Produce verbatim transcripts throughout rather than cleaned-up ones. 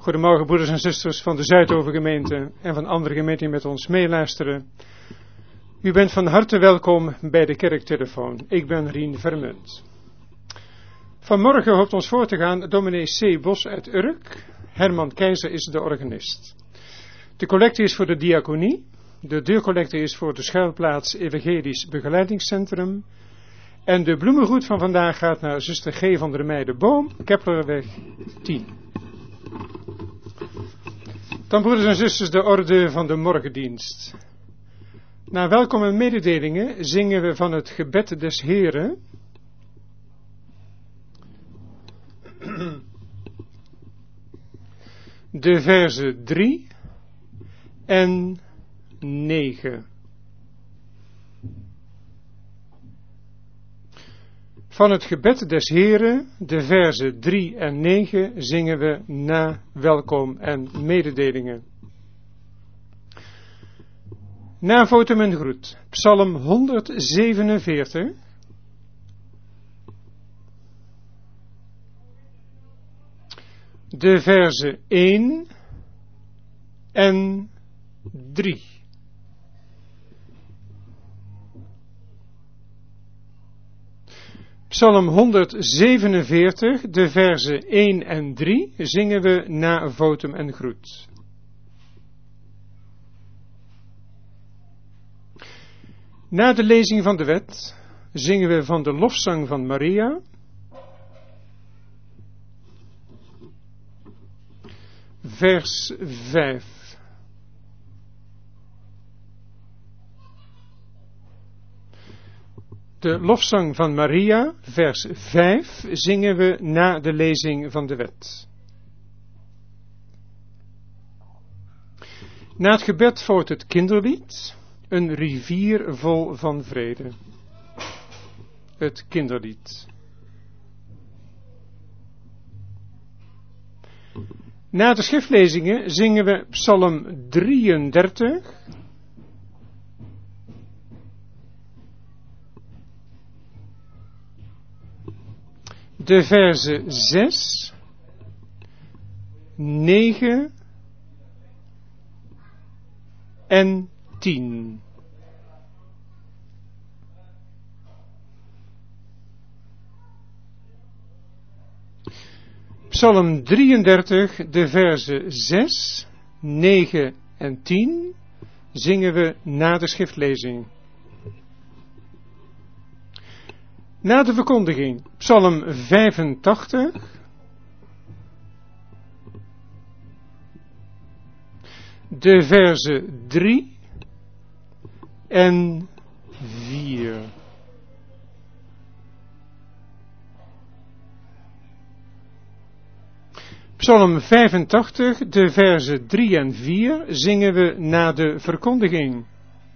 Goedemorgen broeders en zusters van de Zuidovergemeente en van andere gemeenten die met ons meeluisteren. U bent van harte welkom bij de kerktelefoon. Ik ben Rien Vermunt. Vanmorgen hoopt ons voor te gaan dominee C. Bos uit Urk. Herman Keizer is de organist. De collecte is voor de diaconie. De deurcollecte is voor de schuilplaats Evangelisch Begeleidingscentrum. En de bloemengroet van vandaag gaat naar zuster G. van der Meijden Boom, Keplerweg tien. Dan broeders en zusters de orde van de morgendienst. Na welkom en mededelingen zingen we van het gebed des Heren. De verzen drie en negen. Van het gebed des Heren, de verzen drie en negen, zingen we na welkom en mededelingen. Na votum en groet, Psalm honderdzevenenveertig. De verzen één en drie. Psalm honderdzevenenveertig, de verzen één en drie, zingen we na votum en groet. Na de lezing van de wet zingen we van de lofzang van Maria. Vers vijf. De lofzang van Maria, vers vijf, zingen we na de lezing van de wet. Na het gebed volgt het kinderlied, een rivier vol van vrede. Het kinderlied. Na de schriftlezingen zingen we Psalm drieëndertig. De verzen zes, negen en tien. Psalm drieëndertig, de verzen zes, negen en tien, zingen we na de schriftlezing. Na de verkondiging, Psalm vijfentachtig, de verzen drie en vier. Psalm vijfentachtig, de verzen drie en vier, zingen we na de verkondiging.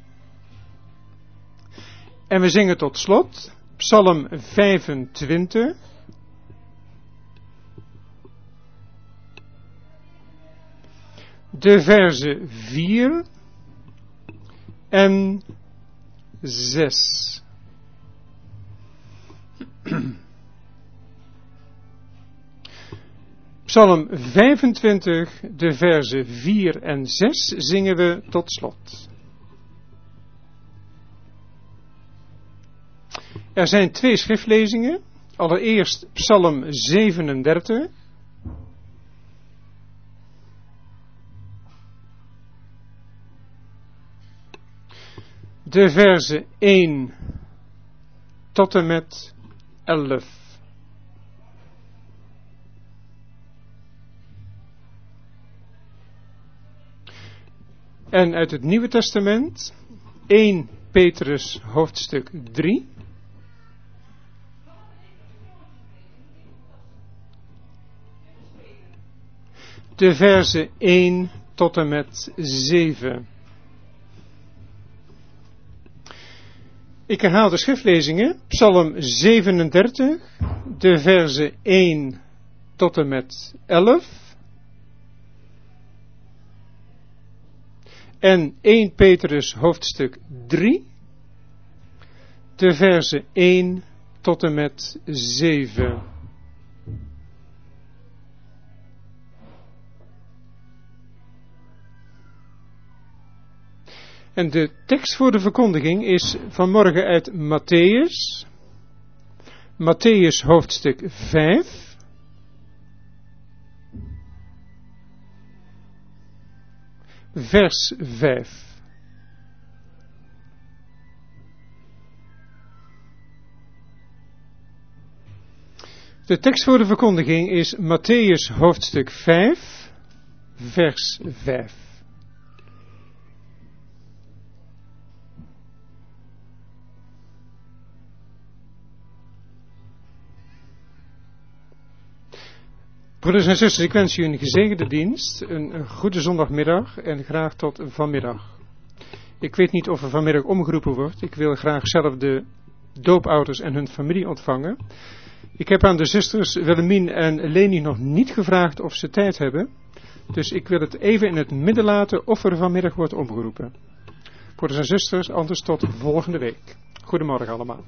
En we zingen tot slot Psalm vijfentwintig, de verzen vier en zes. Psalm vijfentwintig, de verzen vier en zes zingen we tot slot. Er zijn twee schriftlezingen. Allereerst Psalm zevenendertig. De verzen één tot en met elf. En uit het Nieuwe Testament, eerste Petrus hoofdstuk drie. De verzen één tot en met zeven. Ik herhaal de schriftlezingen. Psalm zevenendertig, de verzen één tot en met elf. En eerste Petrus hoofdstuk drie, de verzen één tot en met zeven. En de tekst voor de verkondiging is vanmorgen uit Matthäus. Matthäus hoofdstuk vijf. Vers vijf. De tekst voor de verkondiging is Matthäus hoofdstuk vijf, vers vijf. Broeders en zusters, ik wens u een gezegende dienst, een goede zondagmiddag en graag tot vanmiddag. Ik weet niet of er vanmiddag omgeroepen wordt. Ik wil graag zelf de doopouders en hun familie ontvangen. Ik heb aan de zusters Willemien en Leni nog niet gevraagd of ze tijd hebben. Dus ik wil het even in het midden laten of er vanmiddag wordt omgeroepen. Broeders en zusters, anders tot volgende week. Goedemorgen allemaal.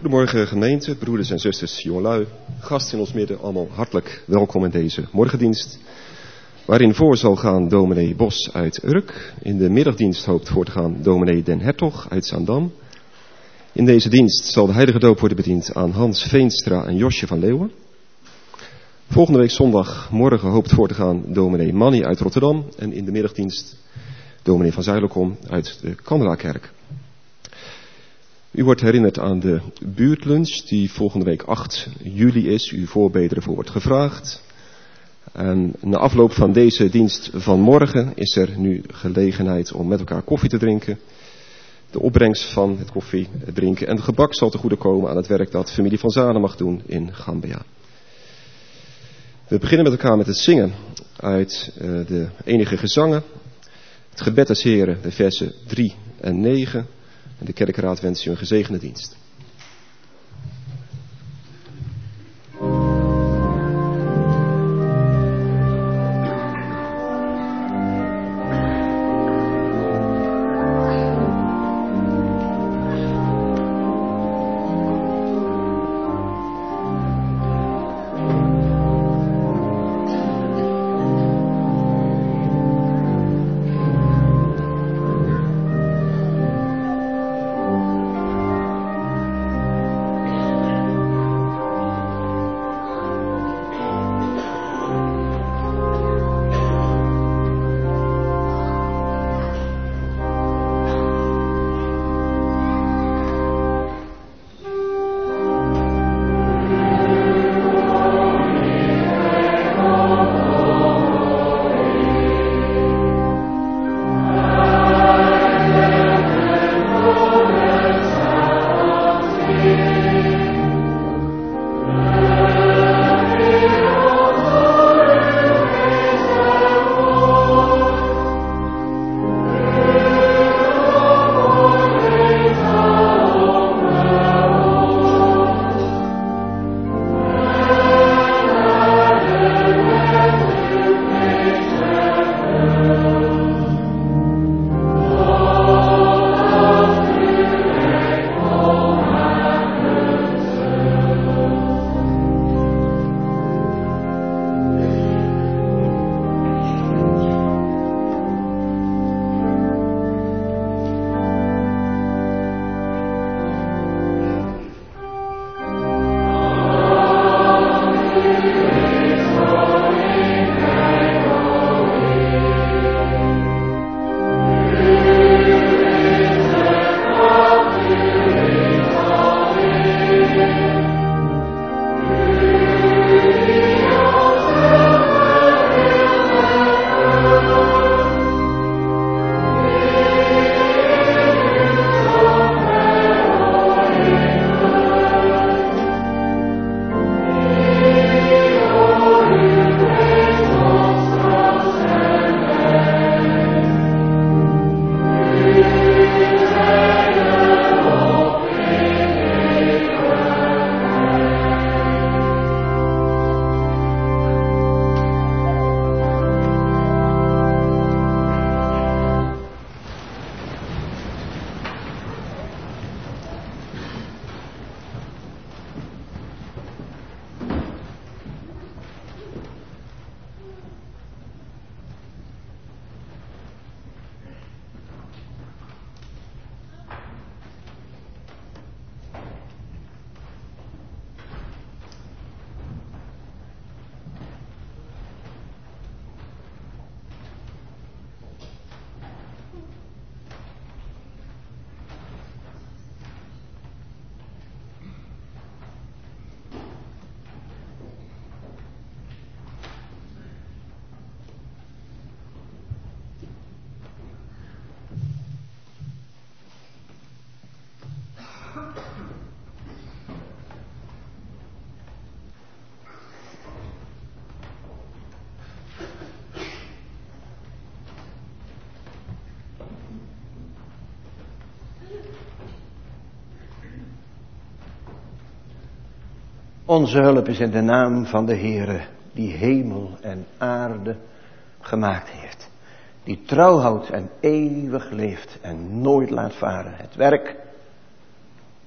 Goedemorgen gemeente, broeders en zusters, jongelui, gasten in ons midden, allemaal hartelijk welkom in deze morgendienst. Waarin voor zal gaan dominee Bos uit Urk. In de middagdienst hoopt voor te gaan dominee Den Hertog uit Zaandam. In deze dienst zal de heilige doop worden bediend aan Hans Veenstra en Josje van Leeuwen. Volgende week zondagmorgen hoopt voor te gaan dominee Manny uit Rotterdam. En in de middagdienst dominee van Zuilenkom uit de Kandelaarkerk. U wordt herinnerd aan de buurtlunch die volgende week acht juli is. U voorbederen voor wordt gevraagd. En na afloop van deze dienst van morgen is er nu gelegenheid om met elkaar koffie te drinken. De opbrengst van het koffie drinken en de gebak zal te goede komen aan het werk dat familie van Zanen mag doen in Gambia. We beginnen met elkaar met het zingen uit uh, de enige gezangen. Het gebed des Heren, de versen drie en negen. En de kerkraad wenst u een gezegende dienst. Onze hulp is in de naam van de Heere, die hemel en aarde gemaakt heeft. Die trouw houdt en eeuwig leeft en nooit laat varen. Het werk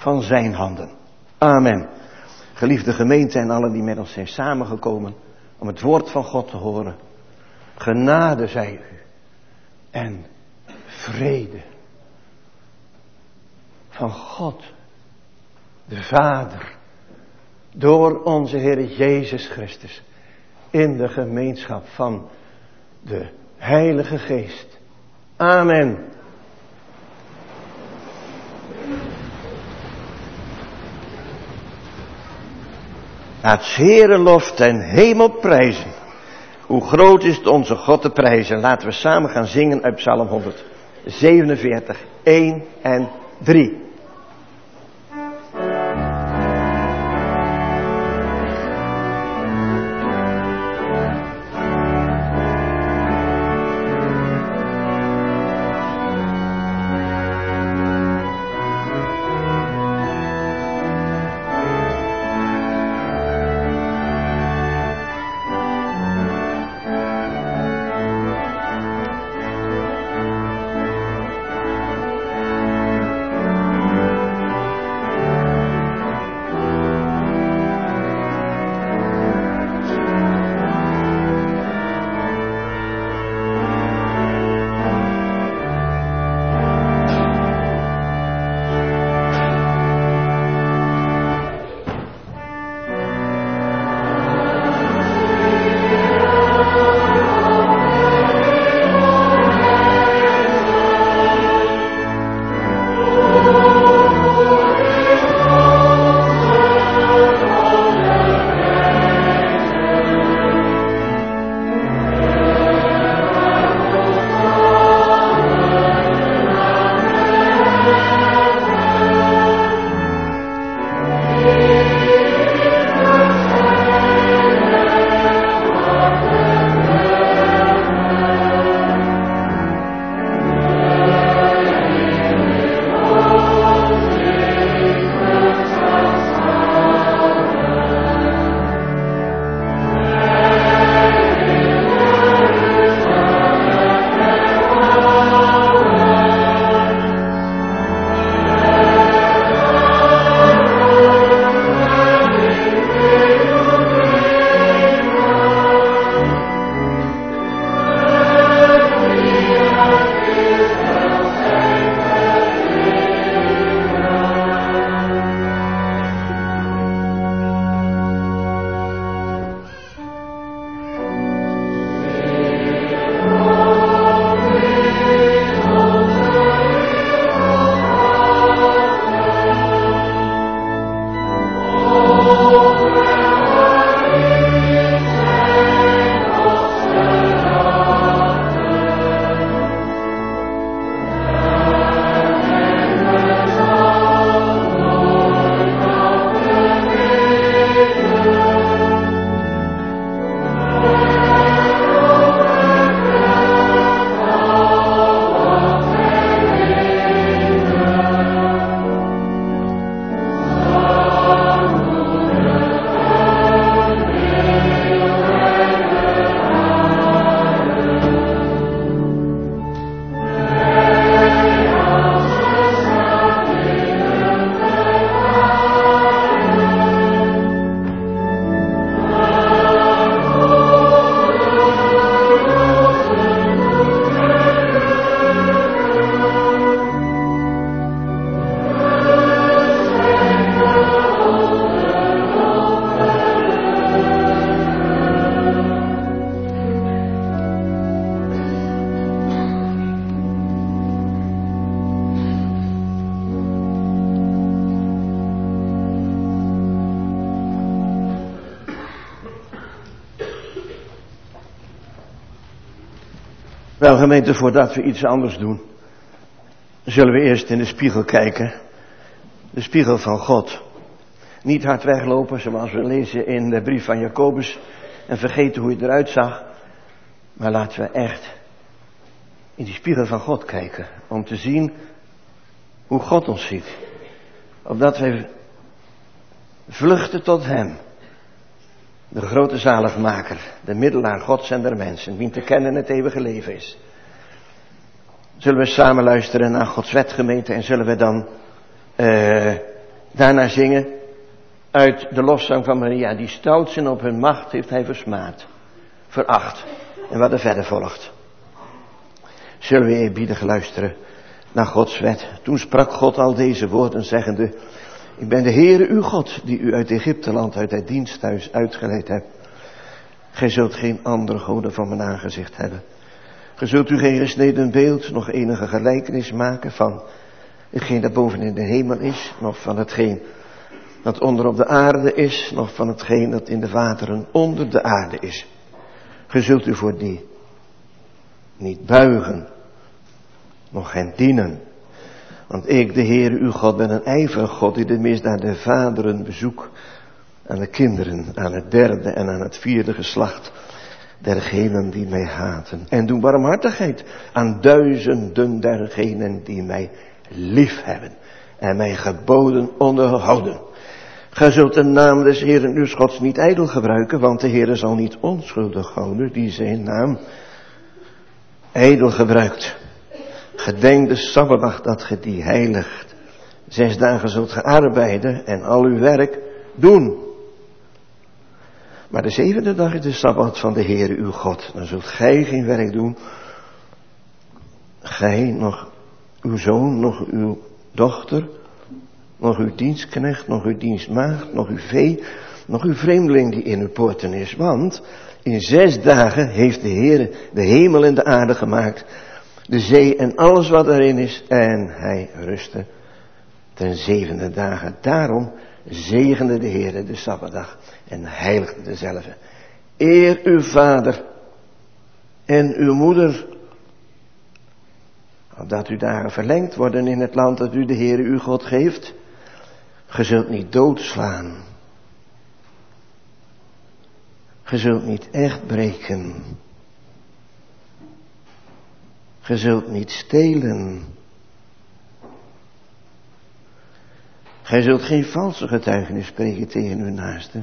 van zijn handen. Amen. Geliefde gemeente en allen die met ons zijn samengekomen om het woord van God te horen. Genade zij u en vrede van God, de Vader, door onze Heer Jezus Christus, in de gemeenschap van de Heilige Geest. Amen. Laat 's Heere lof ten hemel prijzen. Hoe groot is het onze God te prijzen. Laten we samen gaan zingen uit Psalm honderdzevenenveertig, één en drie. Wel gemeente, voordat we iets anders doen, zullen we eerst in de spiegel kijken. De spiegel van God. Niet hard weglopen zoals we lezen in de brief van Jacobus en vergeten hoe je eruit zag. Maar laten we echt in die spiegel van God kijken. Om te zien hoe God ons ziet. Opdat wij vluchten tot Hem. De grote zaligmaker, de middelaar Gods en der mensen, wien te kennen het eeuwige leven is. Zullen we samen luisteren naar Gods wet, gemeente, en zullen we dan uh, Daarna zingen uit de lofzang van Maria. Die stouts en op hun macht heeft hij versmaad. Veracht. En wat er verder volgt. Zullen we eerbiedig luisteren naar Gods wet. Toen sprak God al deze woorden zeggende. Ik ben de Heere uw God die u uit Egypteland uit het diensthuis uitgeleid hebt. Gij zult geen andere goden van mijn aangezicht hebben. Gij zult u geen gesneden beeld, nog enige gelijkenis maken van hetgeen dat boven in de hemel is, nog van hetgeen dat onder op de aarde is, nog van hetgeen dat in de wateren onder de aarde is. Gij zult u voor die niet buigen, nog hen dienen. Want ik, de Heere uw God, ben een ijverig God die de misdaad der vaderen bezoek aan de kinderen, aan het derde en aan het vierde geslacht dergenen die mij haten. En doe barmhartigheid aan duizenden dergenen die mij lief hebben en mijn geboden onderhouden. Gij zult de naam des Heeren uw Gods niet ijdel gebruiken, want de Heere zal niet onschuldig houden die zijn naam ijdel gebruikt. Gedenk de Sabbatdag dat ge die heiligt. Zes dagen zult ge arbeiden en al uw werk doen. Maar de zevende dag is de Sabbat van de Heere uw God. Dan zult gij geen werk doen. Gij, nog uw zoon, nog uw dochter, nog uw dienstknecht, nog uw dienstmaagd, nog uw vee, nog uw vreemdeling die in uw poorten is. Want in zes dagen heeft de Heere de hemel en de aarde gemaakt, de zee en alles wat erin is, en hij rustte ten zevende dagen. Daarom zegende de Heere de Sabbatdag en heiligde dezelfde. Eer uw vader en uw moeder, opdat uw dagen verlengd worden in het land dat u de Heere uw God geeft. Ge zult niet doodslaan. Ge zult niet echt breken. Ge zult niet stelen. Gij zult geen valse getuigenis spreken tegen uw naaste.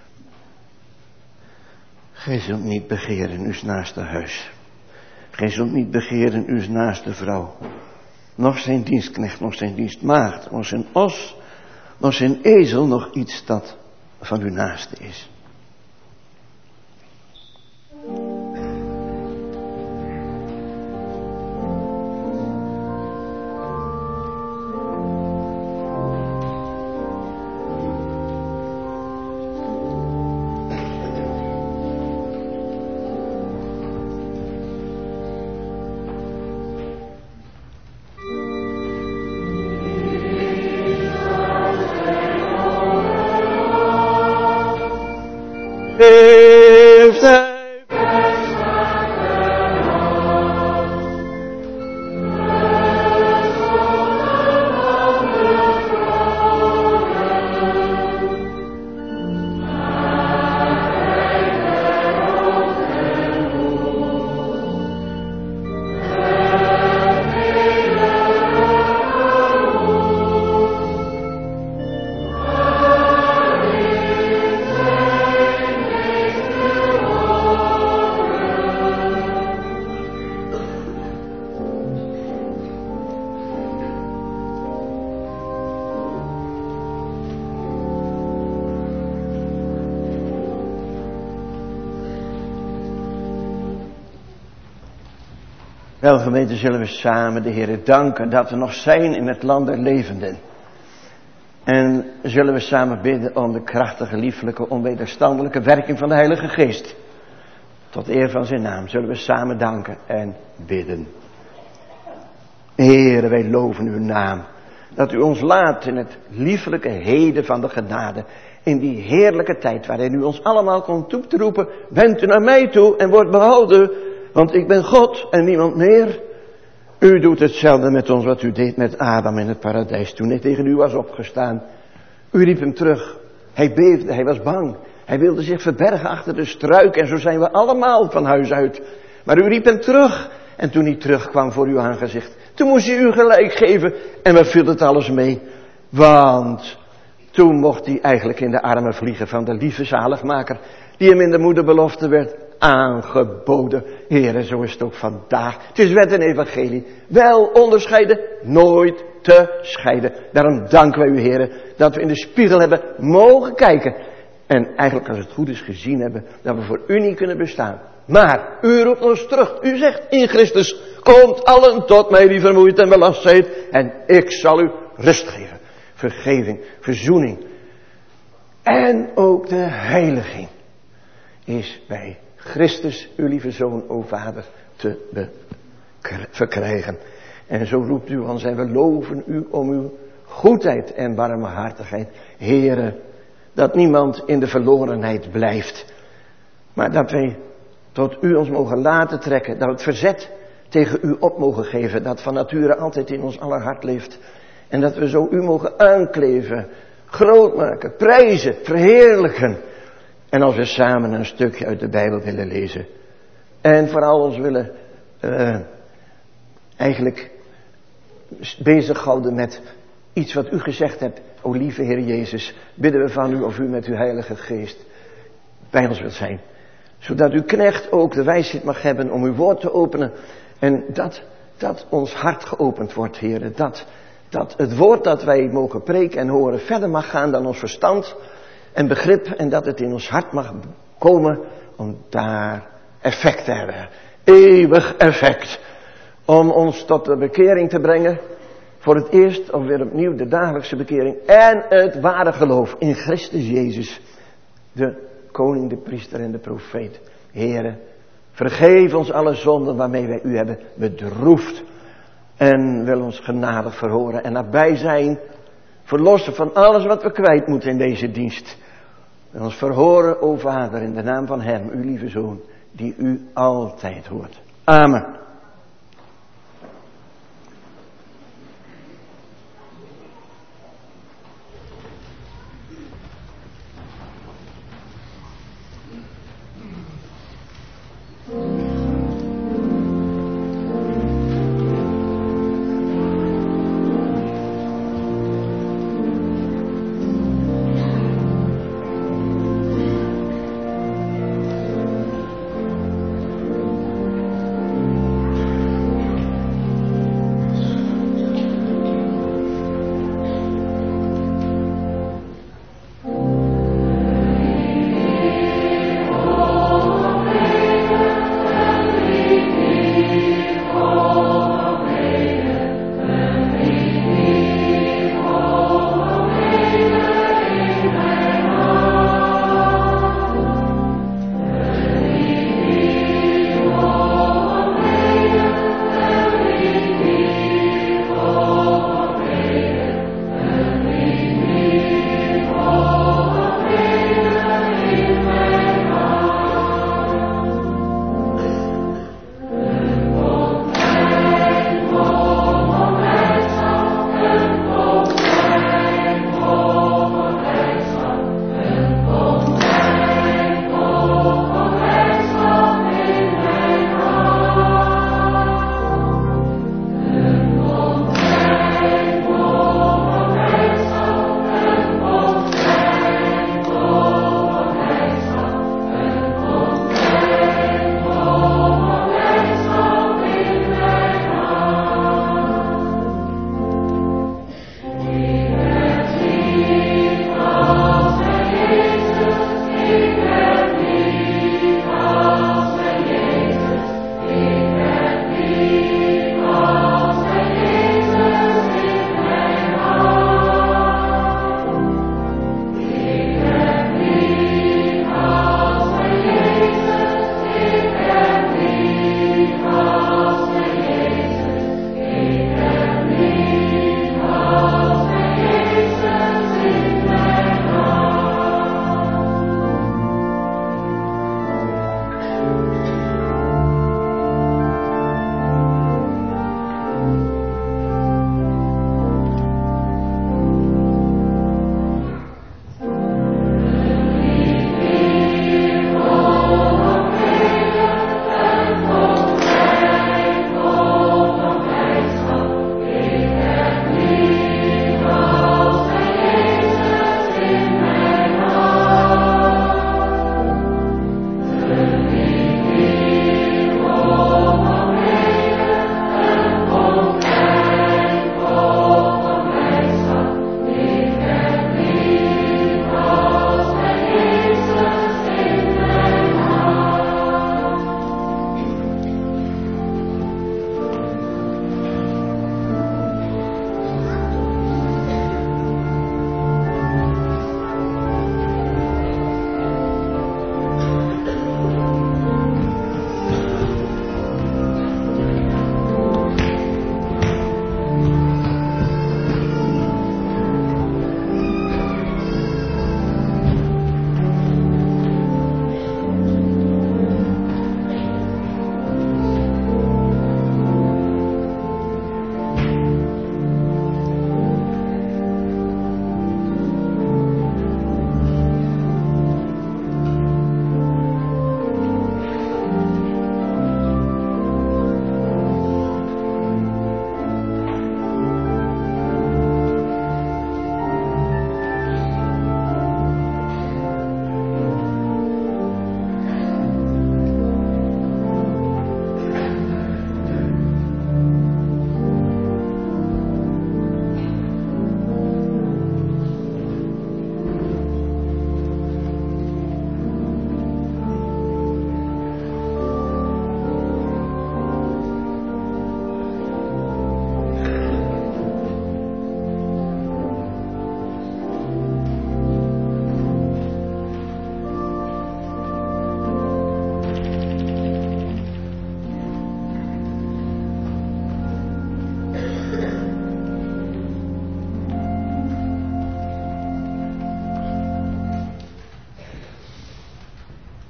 Gij zult niet begeren uw naaste huis. Gij zult niet begeren uw naaste vrouw. Nog zijn dienstknecht, nog zijn dienstmaagd, nog zijn os, nog zijn ezel, nog iets dat van uw naaste is. Wel, gemeente, zullen we samen de Heere danken dat we nog zijn in het land der levenden. En zullen we samen bidden om de krachtige, lieflijke, onwederstandelijke werking van de Heilige Geest. Tot eer van zijn naam zullen we samen danken en bidden. Heere, wij loven uw naam. Dat u ons laat in het lieflijke heden van de genade. In die heerlijke tijd waarin u ons allemaal komt toe te roepen. Wend u naar mij toe en wordt behouden. Want ik ben God en niemand meer. U doet hetzelfde met ons wat u deed met Adam in het paradijs toen hij tegen u was opgestaan. U riep hem terug. Hij beefde, hij was bang. Hij wilde zich verbergen achter de struik en zo zijn we allemaal van huis uit. Maar u riep hem terug. En toen hij terugkwam voor uw aangezicht, toen moest hij u gelijk geven. En wat viel het alles mee? Want toen mocht hij eigenlijk in de armen vliegen van de lieve zaligmaker. Die hem in de moederbelofte werd aangeboden. Heere, zo is het ook vandaag. Het is wet en evangelie. Wel onderscheiden, nooit te scheiden. Daarom danken wij u, Heere, dat we in de spiegel hebben mogen kijken. En eigenlijk als het goed is gezien hebben, dat we voor u niet kunnen bestaan. Maar u roept ons terug. U zegt in Christus, komt allen tot mij die vermoeid en belast zijt. En ik zal u rust geven. Vergeving, verzoening. En ook de heiliging is bij Christus, uw lieve Zoon, o Vader, te verkrijgen. En zo roept u ons en we loven u om uw goedheid en barmhartigheid. Heere, dat niemand in de verlorenheid blijft. Maar dat wij tot u ons mogen laten trekken. Dat we het verzet tegen u op mogen geven. Dat van nature altijd in ons aller hart leeft. En dat we zo u mogen aankleven, groot maken, prijzen, verheerlijken. En als we samen een stukje uit de Bijbel willen lezen. En vooral ons willen uh, eigenlijk bezighouden met iets wat u gezegd hebt. O lieve Heer Jezus, bidden we van u of u met uw Heilige Geest bij ons wilt zijn. Zodat uw knecht ook de wijsheid mag hebben om uw woord te openen. En dat, dat ons hart geopend wordt, Heer. Dat, dat het woord dat wij mogen preken en horen verder mag gaan dan ons verstand en begrip. En dat het in ons hart mag komen om daar effect te hebben. Eeuwig effect. Om ons tot de bekering te brengen. Voor het eerst of weer opnieuw de dagelijkse bekering. En het ware geloof in Christus Jezus. De koning, de priester en de profeet. Heere, vergeef ons alle zonden waarmee wij u hebben bedroefd. En wil ons genadig verhoren en nabij zijn. Verlossen van alles wat we kwijt moeten in deze dienst. Wil ons verhoren, o Vader, in de naam van hem, uw lieve Zoon, die u altijd hoort. Amen.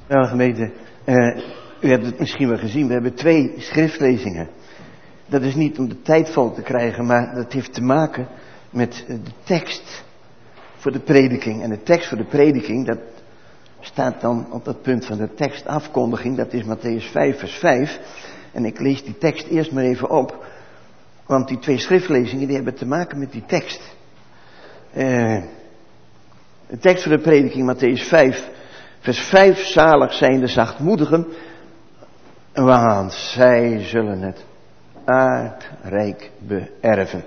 Wel gemeente, uh, u hebt het misschien wel gezien, we hebben twee schriftlezingen. Dat is niet om de tijd vol te krijgen, maar dat heeft te maken met de tekst voor de prediking. En de tekst voor de prediking, dat staat dan op dat punt van de tekstafkondiging, dat is Mattheüs vijf vers vijf. En ik lees die tekst eerst maar even op, want die twee schriftlezingen die hebben te maken met die tekst. Uh, de tekst voor de prediking, Mattheüs vijf vers vijf, zalig zijn de zachtmoedigen, want zij zullen het aardrijk beërven.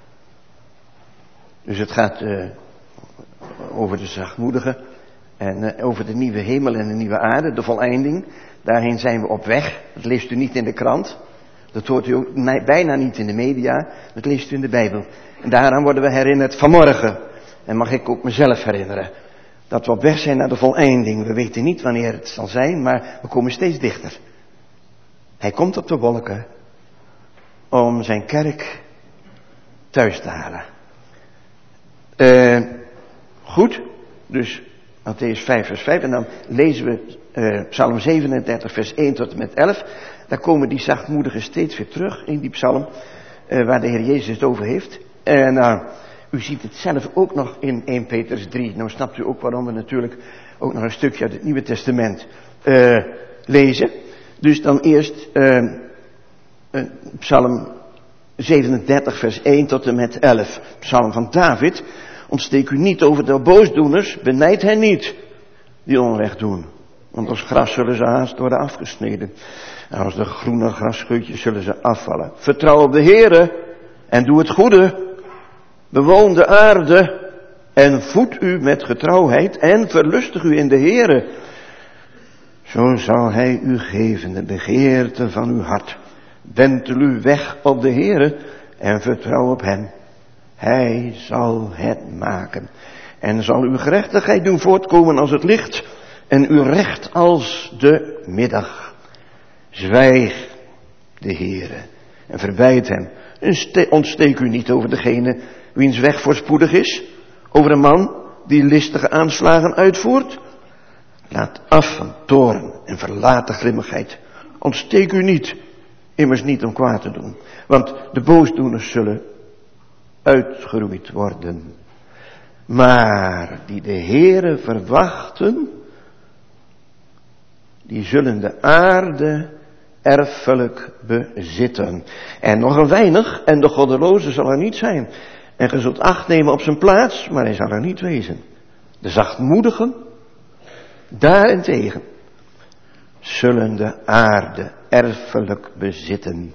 Dus het gaat uh, over de zachtmoedigen en uh, over de nieuwe hemel en de nieuwe aarde, de voleinding. Daarheen zijn we op weg. Dat leest u niet in de krant. Dat hoort u ook bijna niet in de media. Dat leest u in de Bijbel. En daaraan worden we herinnerd vanmorgen. En mag ik ook mezelf herinneren. Dat we op weg zijn naar de voleinding. We weten niet wanneer het zal zijn, maar we komen steeds dichter. Hij komt op de wolken om zijn kerk thuis te halen. Uh, goed, dus Mattheüs vijf vers vijf en dan lezen we uh, Psalm zevenendertig vers één tot en met elf. Daar komen die zachtmoedigen steeds weer terug in die psalm uh, waar de Heer Jezus het over heeft. En uh, u ziet het zelf ook nog in eerste Petrus drie. Nou snapt u ook waarom we natuurlijk ook nog een stukje uit het Nieuwe Testament uh, lezen. Dus dan eerst uh, uh, Psalm zevenendertig vers één tot en met elf. Psalm van David. Ontsteek u niet over de boosdoeners, benijd hen niet die onrecht doen. Want als gras zullen ze haast worden afgesneden. En als de groene grasscheutjes zullen ze afvallen. Vertrouw op de Heere en doe het goede. Bewoon de aarde en voed u met getrouwheid en verlustig u in de Heere. Zo zal hij u geven de begeerte van uw hart. Wentel u weg op de Heere en vertrouw op hem. Hij zal het maken. En zal uw gerechtigheid doen voortkomen als het licht. En uw recht als de middag. Zwijg de Heere en verwijt hem. En ontsteek u niet over degene wiens weg voorspoedig is. Over een man die listige aanslagen uitvoert. Laat af van toorn en verlaat de grimmigheid. Ontsteek u niet, immers niet om kwaad te doen. Want de boosdoeners zullen uitgeroeid worden. Maar die de Heere verwachten, die zullen de aarde erfelijk bezitten. En nog een weinig, en de goddeloze zal er niet zijn. En ge zult acht nemen op zijn plaats, maar hij zal er niet wezen. De zachtmoedigen, daarentegen, zullen de aarde erfelijk bezitten.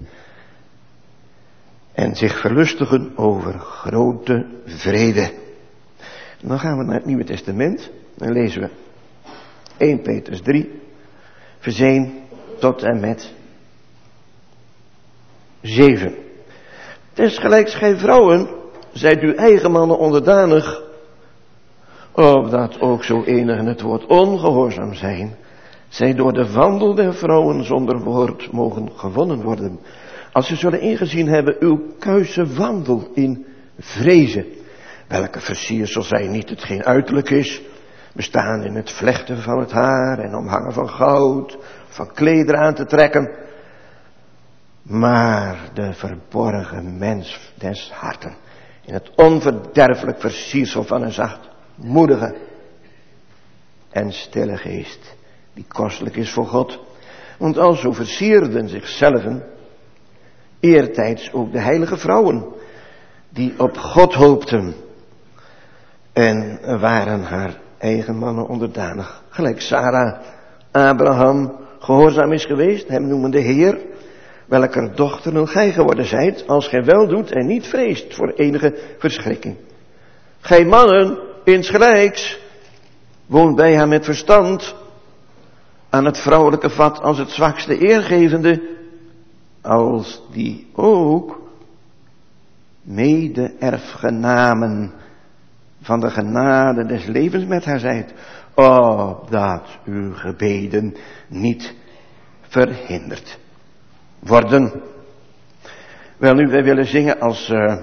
En zich verlustigen over grote vrede. Dan gaan we naar het Nieuwe Testament. Dan lezen we eerste Petrus drie, vers één tot en met zeven. Desgelijks gij vrouwen, zijt uw eigen mannen onderdanig, opdat ook zo enigen het woord ongehoorzaam zijn, zij door de wandel der vrouwen zonder woord mogen gewonnen worden. Als ze zullen ingezien hebben uw kuise wandel in vrezen, welke versiersel zij niet hetgeen uiterlijk is, bestaan in het vlechten van het haar en omhangen van goud, van klederen aan te trekken, maar de verborgen mens des harten, in het onverderfelijk versiersel van een zachtmoedige en stille geest, die kostelijk is voor God. Want alzo versierden zichzelven eertijds ook de heilige vrouwen, die op God hoopten en waren haar eigen mannen onderdanig. Gelijk Sarah Abraham gehoorzaam is geweest, hem noemen de Heer, welker dochteren gij geworden zijt, als gij wel doet en niet vreest voor enige verschrikking. Gij mannen, insgelijks, woont bij haar met verstand, aan het vrouwelijke vat als het zwakste eergevende, als die ook mede-erfgenamen van de genade des levens met haar zijt, opdat uw gebeden niet verhinderd worden. Wel nu, wij willen zingen als uh,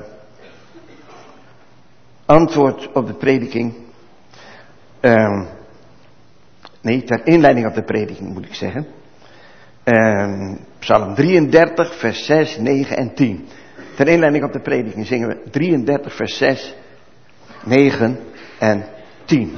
antwoord op de prediking uh, Nee, ter inleiding op de prediking moet ik zeggen. Uh, Psalm drieëndertig, vers zes, negen en tien. Ter inleiding op de prediking zingen we drieëndertig, vers zes, negen en tien.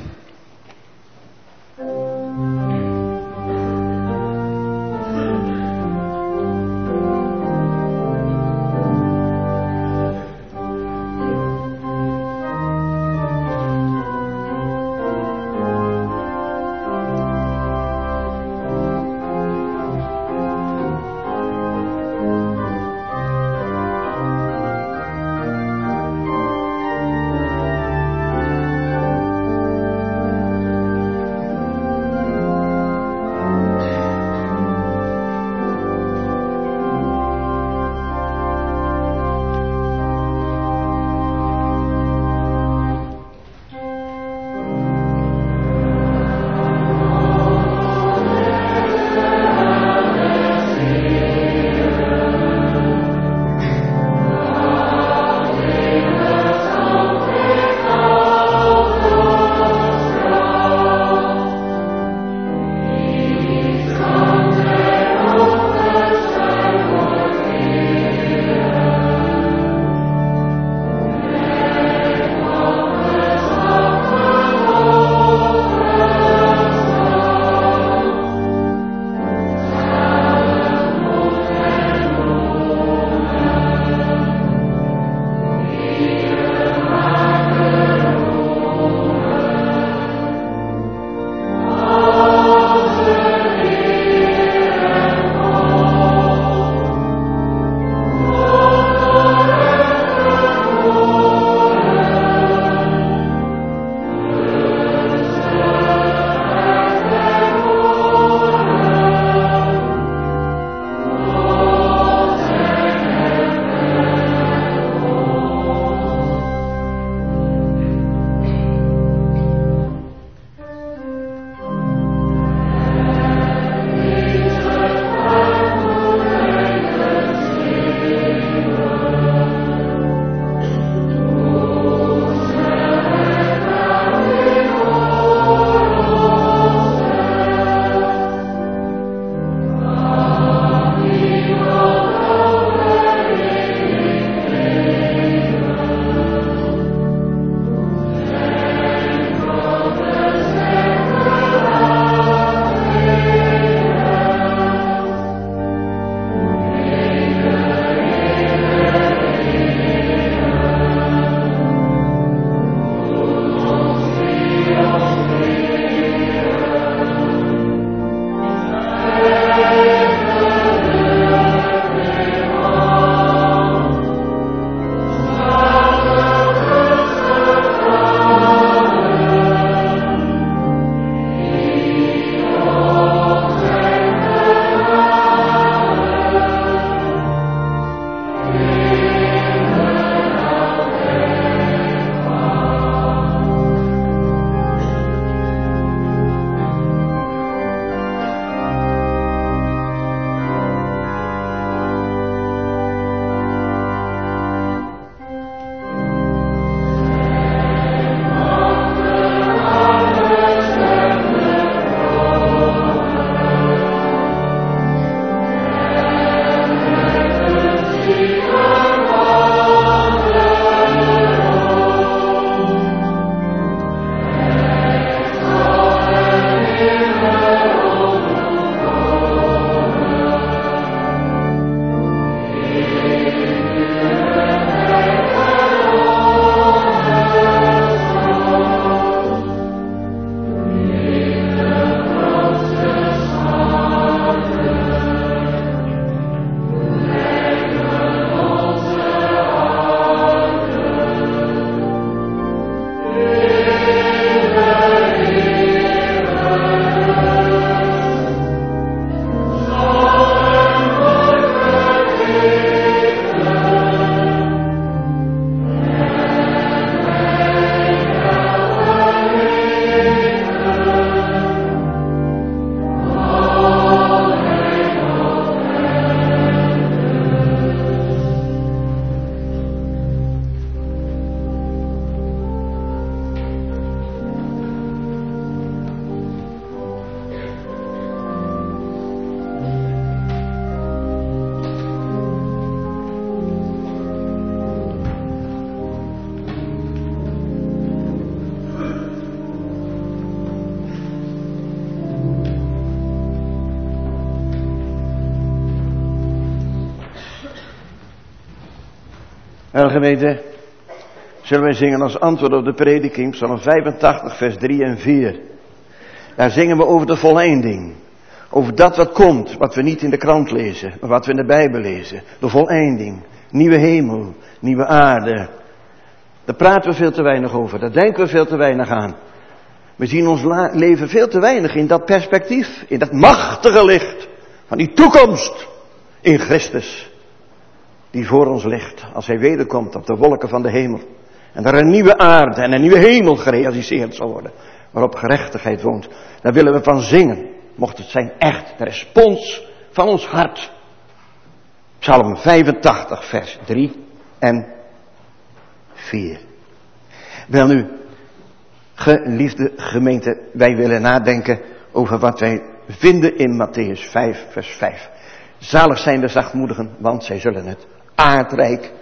Wel gemeente, zullen wij zingen als antwoord op de prediking, Psalm vijfentachtig, vers drie en vier. Daar zingen we over de voleinding. Over dat wat komt, wat we niet in de krant lezen, maar wat we in de Bijbel lezen. De voleinding, nieuwe hemel, nieuwe aarde. Daar praten we veel te weinig over, daar denken we veel te weinig aan. We zien ons la- leven veel te weinig in dat perspectief, in dat machtige licht van die toekomst in Christus. Die voor ons ligt, als hij wederkomt op de wolken van de hemel. En er een nieuwe aarde en een nieuwe hemel gerealiseerd zal worden, waarop gerechtigheid woont. Daar willen we van zingen, mocht het zijn echt de respons van ons hart. Psalm vijfentachtig, vers drie en vier. Wel nu, geliefde gemeente, wij willen nadenken over wat wij vinden in Mattheüs vijf, vers vijf. Zalig zijn de zachtmoedigen, want zij zullen het aardrijk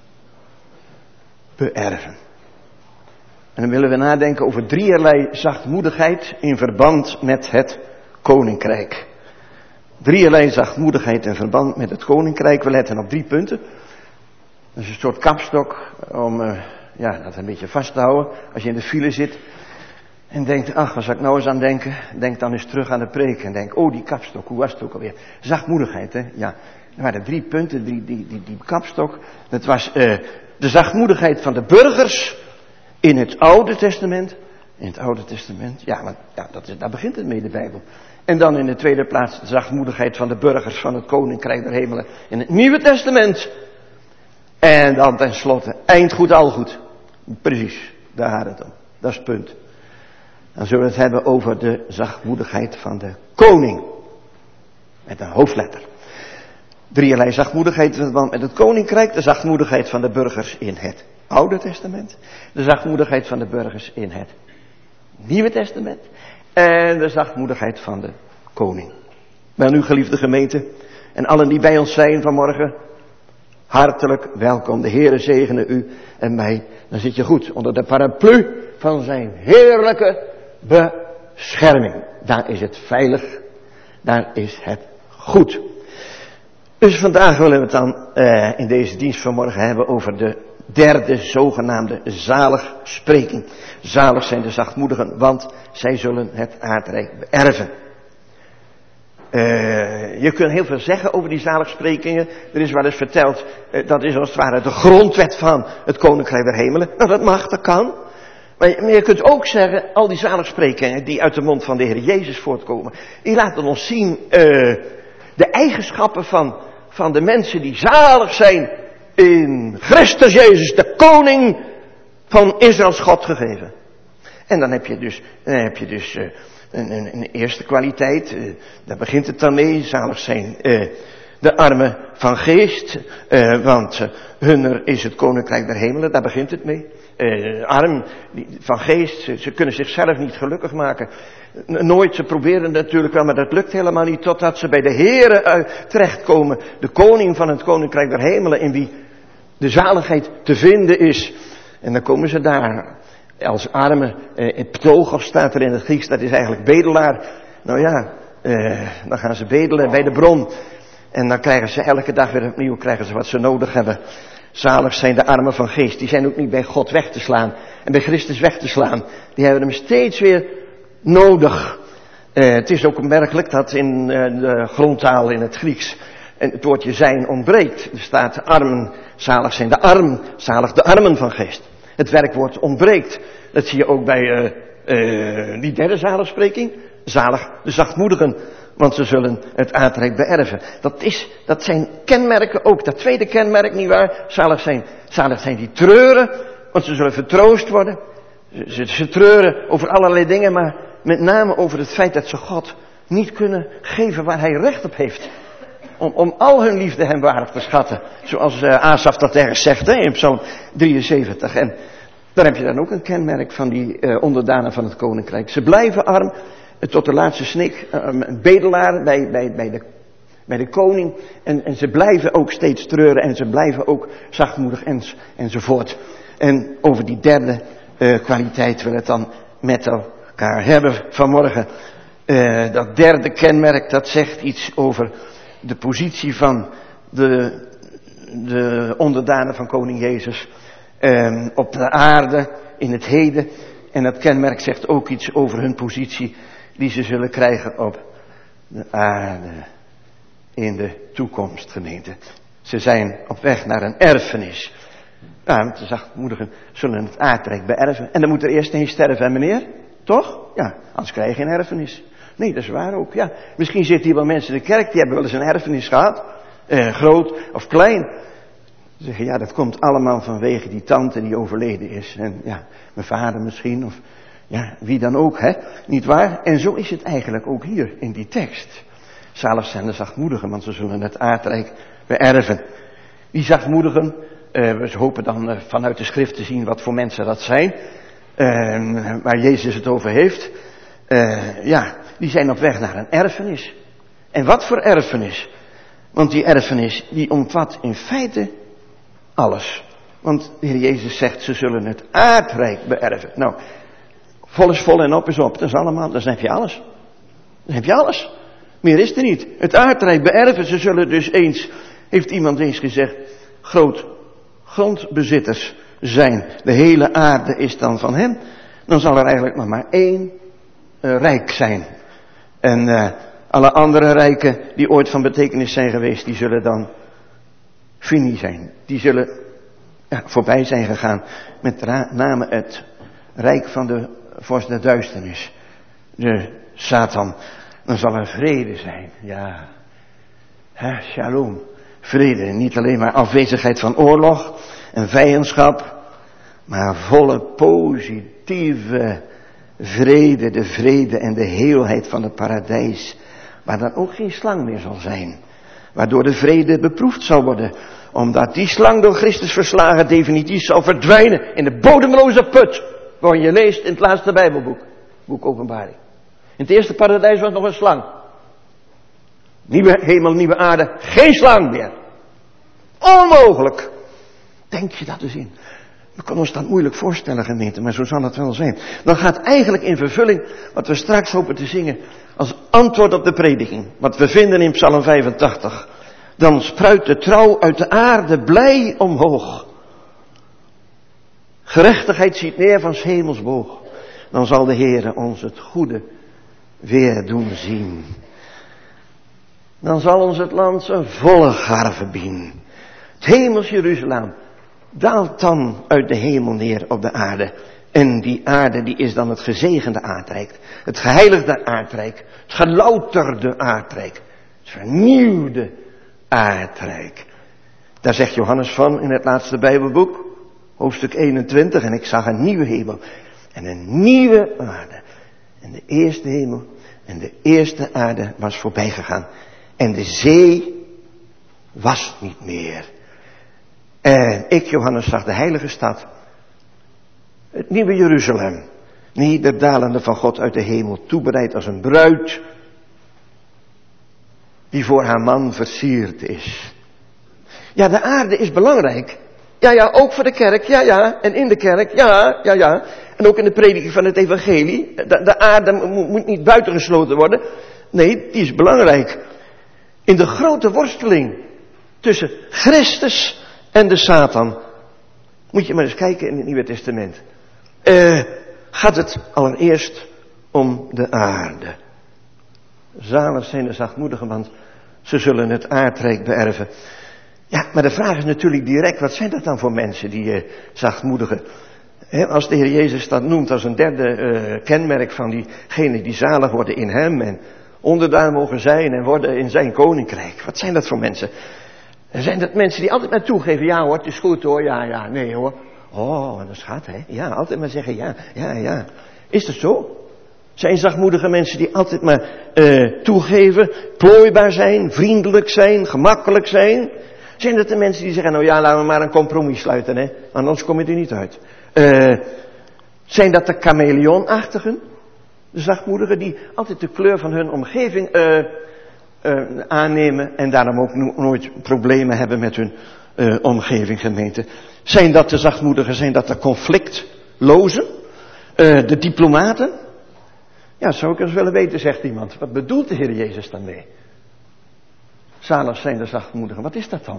beërven. En dan willen we nadenken over drieërlei zachtmoedigheid in verband met het koninkrijk. Drieërlei zachtmoedigheid in verband met het koninkrijk. We letten op drie punten. Dat is een soort kapstok om uh, ja, dat een beetje vast te houden. Als je in de file zit en denkt, ach, waar zou ik nou eens aan denken? Denk dan eens terug aan de preek en denk, oh die kapstok, hoe was het ook alweer? Zachtmoedigheid, hè? Ja, er waren drie punten, die, die, die, die kapstok. Dat was uh, de zachtmoedigheid van de burgers in het Oude Testament. In het Oude Testament, ja, maar ja, dat is, daar begint het mee, de Bijbel. En dan in de tweede plaats de zachtmoedigheid van de burgers van het Koninkrijk der Hemelen in het Nieuwe Testament. En dan tenslotte, eind goed, al goed. Precies, daar gaat het om. Dat is het punt. Dan zullen we het hebben over de zachtmoedigheid van de koning. Met een hoofdletter. Drieërlei zachtmoedigheid in verband met het koninkrijk. De zachtmoedigheid van de burgers in het Oude Testament. De zachtmoedigheid van de burgers in het Nieuwe Testament. En de zachtmoedigheid van de koning. Wel nu, geliefde gemeente. En allen die bij ons zijn vanmorgen. Hartelijk welkom. De Heere zegene u en mij. Dan zit je goed onder de paraplu van zijn heerlijke bescherming. Daar is het veilig. Daar is het goed. Dus vandaag willen we het dan uh, in deze dienst vanmorgen hebben over de derde zogenaamde zaligspreking. Zalig zijn de zachtmoedigen, want zij zullen het aardrijk beërven. Uh, je kunt heel veel zeggen over die zaligsprekingen. Er is wel eens verteld, uh, dat is als het ware de grondwet van het Koninkrijk der Hemelen. Nou, dat mag, dat kan. Maar, maar je kunt ook zeggen, al die zaligsprekingen die uit de mond van de Heer Jezus voortkomen, die laten ons zien uh, de eigenschappen van, van de mensen die zalig zijn in Christus Jezus, de koning van Israëls God gegeven. En dan heb je dus, dan heb je dus uh, een, een, een eerste kwaliteit, uh, daar begint het dan mee, zalig zijn uh, de armen van geest, uh, want uh, hunner is het koninkrijk der hemelen, daar begint het mee. Uh, arm van geest, ze, ze kunnen zichzelf niet gelukkig maken. Nooit, ze proberen het natuurlijk wel, maar dat lukt helemaal niet totdat ze bij de Heere uh, terechtkomen. De koning van het koninkrijk der hemelen, in wie de zaligheid te vinden is. En dan komen ze daar als armen, uh, ptogos staat er in het Grieks, dat is eigenlijk bedelaar. Nou ja, uh, dan gaan ze bedelen bij de bron. En dan krijgen ze elke dag weer opnieuw, krijgen ze wat ze nodig hebben. Zalig zijn de armen van geest, die zijn ook niet bij God weg te slaan en bij Christus weg te slaan. Die hebben hem steeds weer nodig. Uh, het is ook opmerkelijk dat in uh, de grondtaal in het Grieks en het woordje zijn ontbreekt. Er staat armen, zalig zijn de armen, zalig de armen van geest. Het werkwoord ontbreekt. Dat zie je ook bij uh, uh, die derde zaligspreking. Zalig de zachtmoedigen, want ze zullen het aardrijk beërven. Dat is, dat zijn kenmerken ook. Dat tweede kenmerk, nietwaar? Zalig zijn, zalig zijn die treuren, want ze zullen vertroost worden. Ze, ze treuren over allerlei dingen, maar met name over het feit dat ze God niet kunnen geven waar hij recht op heeft. Om, om al hun liefde hem waardig te schatten. Zoals uh, Asaf dat ergens zegt, hè, in Psalm drieënzeventig. En daar heb je dan ook een kenmerk van die uh, onderdanen van het koninkrijk. Ze blijven arm uh, tot de laatste snik. Uh, een bedelaar bij, bij, bij, de, bij de koning. En, en ze blijven ook steeds treuren. En ze blijven ook zachtmoedig ens, enzovoort. En over die derde uh, kwaliteit willen we het dan met elkaar hebben vanmorgen. Uh, dat derde kenmerk, dat zegt iets over de positie van de de onderdanen van koning Jezus uh, op de aarde, in het heden. En dat kenmerk zegt ook iets over hun positie die ze zullen krijgen op de aarde in de toekomst, gemeente. Ze zijn op weg naar een erfenis. Nou, de zachtmoedigen zullen het aardrijk beërven. En dan moet er eerst een sterven, hè meneer? Toch? Ja, anders krijg je geen erfenis. Nee, dat is waar ook, ja. Misschien zitten hier wel mensen in de kerk, die hebben wel eens een erfenis gehad. Eh, groot of klein. Ze zeggen, ja, dat komt allemaal vanwege die tante die overleden is. En ja, mijn vader misschien, of ja, wie dan ook, hè. Niet waar? En zo is het eigenlijk ook hier in die tekst. Zalig zijn de zachtmoedigen, want ze zullen het aardrijk beërven. Die zachtmoedigen, uh, we hopen dan uh, vanuit de schrift te zien wat voor mensen dat zijn. Uh, waar Jezus het over heeft. Uh, ja, die zijn op weg naar een erfenis. En wat voor erfenis? Want die erfenis, die omvat in feite alles. Want de Heer Jezus zegt, ze zullen het aardrijk beërven. Nou, vol is vol en op is op. Dat is allemaal, dan heb je alles. Dan heb je alles. Meer is er niet. Het aardrijk beërven, ze zullen dus eens, heeft iemand eens gezegd, groot grondbezitters zijn. De hele aarde is dan van hem. Dan zal er eigenlijk nog maar één uh, rijk zijn. En uh, alle andere rijken die ooit van betekenis zijn geweest, die zullen dan fini zijn. Die zullen ja, voorbij zijn gegaan. Met name het rijk van de vorst der duisternis. De Satan. Dan zal er vrede zijn. Ja. He, shalom. Vrede. Niet alleen maar afwezigheid van oorlog en vijandschap. Maar volle positieve vrede. De vrede en de heelheid van het paradijs. Waar dan ook geen slang meer zal zijn. Waardoor de vrede beproefd zal worden. Omdat die slang door Christus verslagen definitief zal verdwijnen in de bodemloze put. Waarin je leest in het laatste Bijbelboek. Boek Openbaring. In het eerste paradijs was nog een slang. Nieuwe hemel, nieuwe aarde. Geen slang meer. Onmogelijk. Denk je dat dus in? We kunnen ons dat moeilijk voorstellen, gemeente, maar zo zal het wel zijn. Dan gaat eigenlijk in vervulling wat we straks hopen te zingen als antwoord op de prediking. Wat we vinden in Psalm vijfentachtig. Dan spruit de trouw uit de aarde blij omhoog. Gerechtigheid ziet neer van 's hemels boog. Dan zal de Heere ons het goede weer doen zien. Dan zal ons het land zijn volle garve bieden. Het hemels Jeruzalem daalt dan uit de hemel neer op de aarde. En die aarde die is dan het gezegende aardrijk. Het geheiligde aardrijk. Het gelouterde aardrijk. Het vernieuwde aardrijk. Daar zegt Johannes van in het laatste Bijbelboek. Hoofdstuk eenentwintig. En ik zag een nieuwe hemel. En een nieuwe aarde. En de eerste hemel en de eerste aarde was voorbij gegaan. En de zee was niet meer. En ik, Johannes, zag de heilige stad. Het nieuwe Jeruzalem. Nederdalende van God uit de hemel. Toebereid als een bruid. Die voor haar man versierd is. Ja, de aarde is belangrijk. Ja, ja, ook voor de kerk. Ja, ja. En in de kerk. Ja, ja, ja. En ook in de prediking van het evangelie. De, de aarde moet niet buitengesloten worden. Nee, die is belangrijk. In de grote worsteling tussen Christus en de Satan. Moet je maar eens kijken in het Nieuwe Testament. Uh, gaat het allereerst om de aarde. Zalig zijn de zachtmoedigen, want ze zullen het aardrijk beërven. Ja, maar de vraag is natuurlijk direct, wat zijn dat dan voor mensen, die uh, zachtmoedigen? He, als de Heer Jezus dat noemt als een derde uh, kenmerk van diegenen die zalig worden in hem en onderdaan mogen zijn en worden in zijn koninkrijk. Wat zijn dat voor mensen? Zijn dat mensen die altijd maar toegeven, ja hoor, het is goed hoor, ja, ja, nee hoor. Oh, dat gaat hè, ja, altijd maar zeggen ja, ja, ja. Is dat zo? Zijn zachtmoedige mensen die altijd maar uh, toegeven, plooibaar zijn, vriendelijk zijn, gemakkelijk zijn? Zijn dat de mensen die zeggen, nou ja, laten we maar een compromis sluiten, hè, anders kom je er niet uit. Uh, zijn dat de chameleonachtigen? De zachtmoedigen die altijd de kleur van hun omgeving uh, uh, aannemen en daarom ook no- nooit problemen hebben met hun uh, omgeving, gemeente. Zijn dat de zachtmoedigen, zijn dat de conflictlozen? Uh, de diplomaten? Ja, zou ik eens willen weten, zegt iemand. Wat bedoelt de Heer Jezus daarmee? Zalig zijn de zachtmoedigen. Wat is dat dan?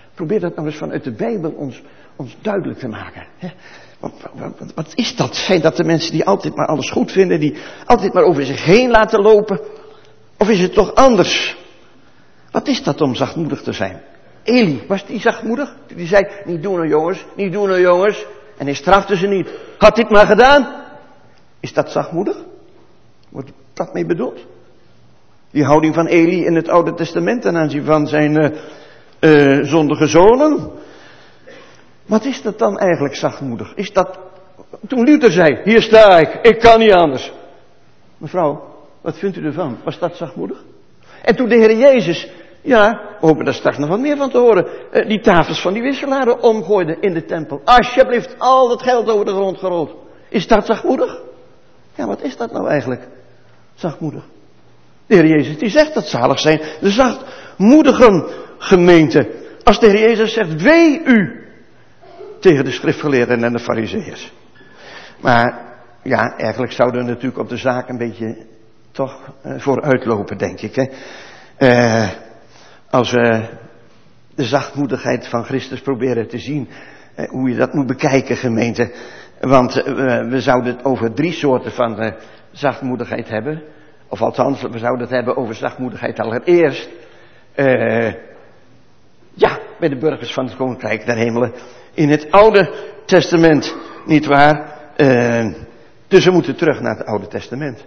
Probeer dat nou eens vanuit de Bijbel ons, ons duidelijk te maken. Hè? Wat, wat, wat is dat? Zijn dat de mensen die altijd maar alles goed vinden, die altijd maar over zich heen laten lopen? Of is het toch anders? Wat is dat om zachtmoedig te zijn? Eli, was die zachtmoedig? Die zei, niet doen nou jongens, niet doen nou jongens. En hij strafte ze niet. Had dit maar gedaan? Is dat zachtmoedig? Wordt dat mee bedoeld? Die houding van Eli in het Oude Testament ten aanzien van zijn uh, uh, zondige zonen. Wat is dat dan eigenlijk zachtmoedig? Is dat, toen Luther zei, hier sta ik, ik kan niet anders. Mevrouw, wat vindt u ervan? Was dat zachtmoedig? En toen de Heer Jezus, ja, we hopen daar straks nog wat meer van te horen, uh, die tafels van die wisselaren omgooide in de tempel. Alsjeblieft, al dat geld over de grond gerold. Is dat zachtmoedig? Ja, wat is dat nou eigenlijk? Zachtmoedig. De Heer Jezus die zegt dat zalig zijn de zachtmoedigen gemeente. Als de Heer Jezus zegt, wee u tegen de schriftgeleerden en de farizeeërs. Maar ja, eigenlijk zouden we natuurlijk op de zaak een beetje toch uh, vooruitlopen, denk ik. Hè? Uh, als we de zachtmoedigheid van Christus proberen te zien, uh, hoe je dat moet bekijken, gemeente. Want uh, we zouden het over drie soorten van uh, zachtmoedigheid hebben. Of althans, we zouden het hebben over zachtmoedigheid allereerst. Uh, ja, bij de burgers van het Koninkrijk der Hemelen. In het Oude Testament, nietwaar? Uh, dus we moeten terug naar het Oude Testament.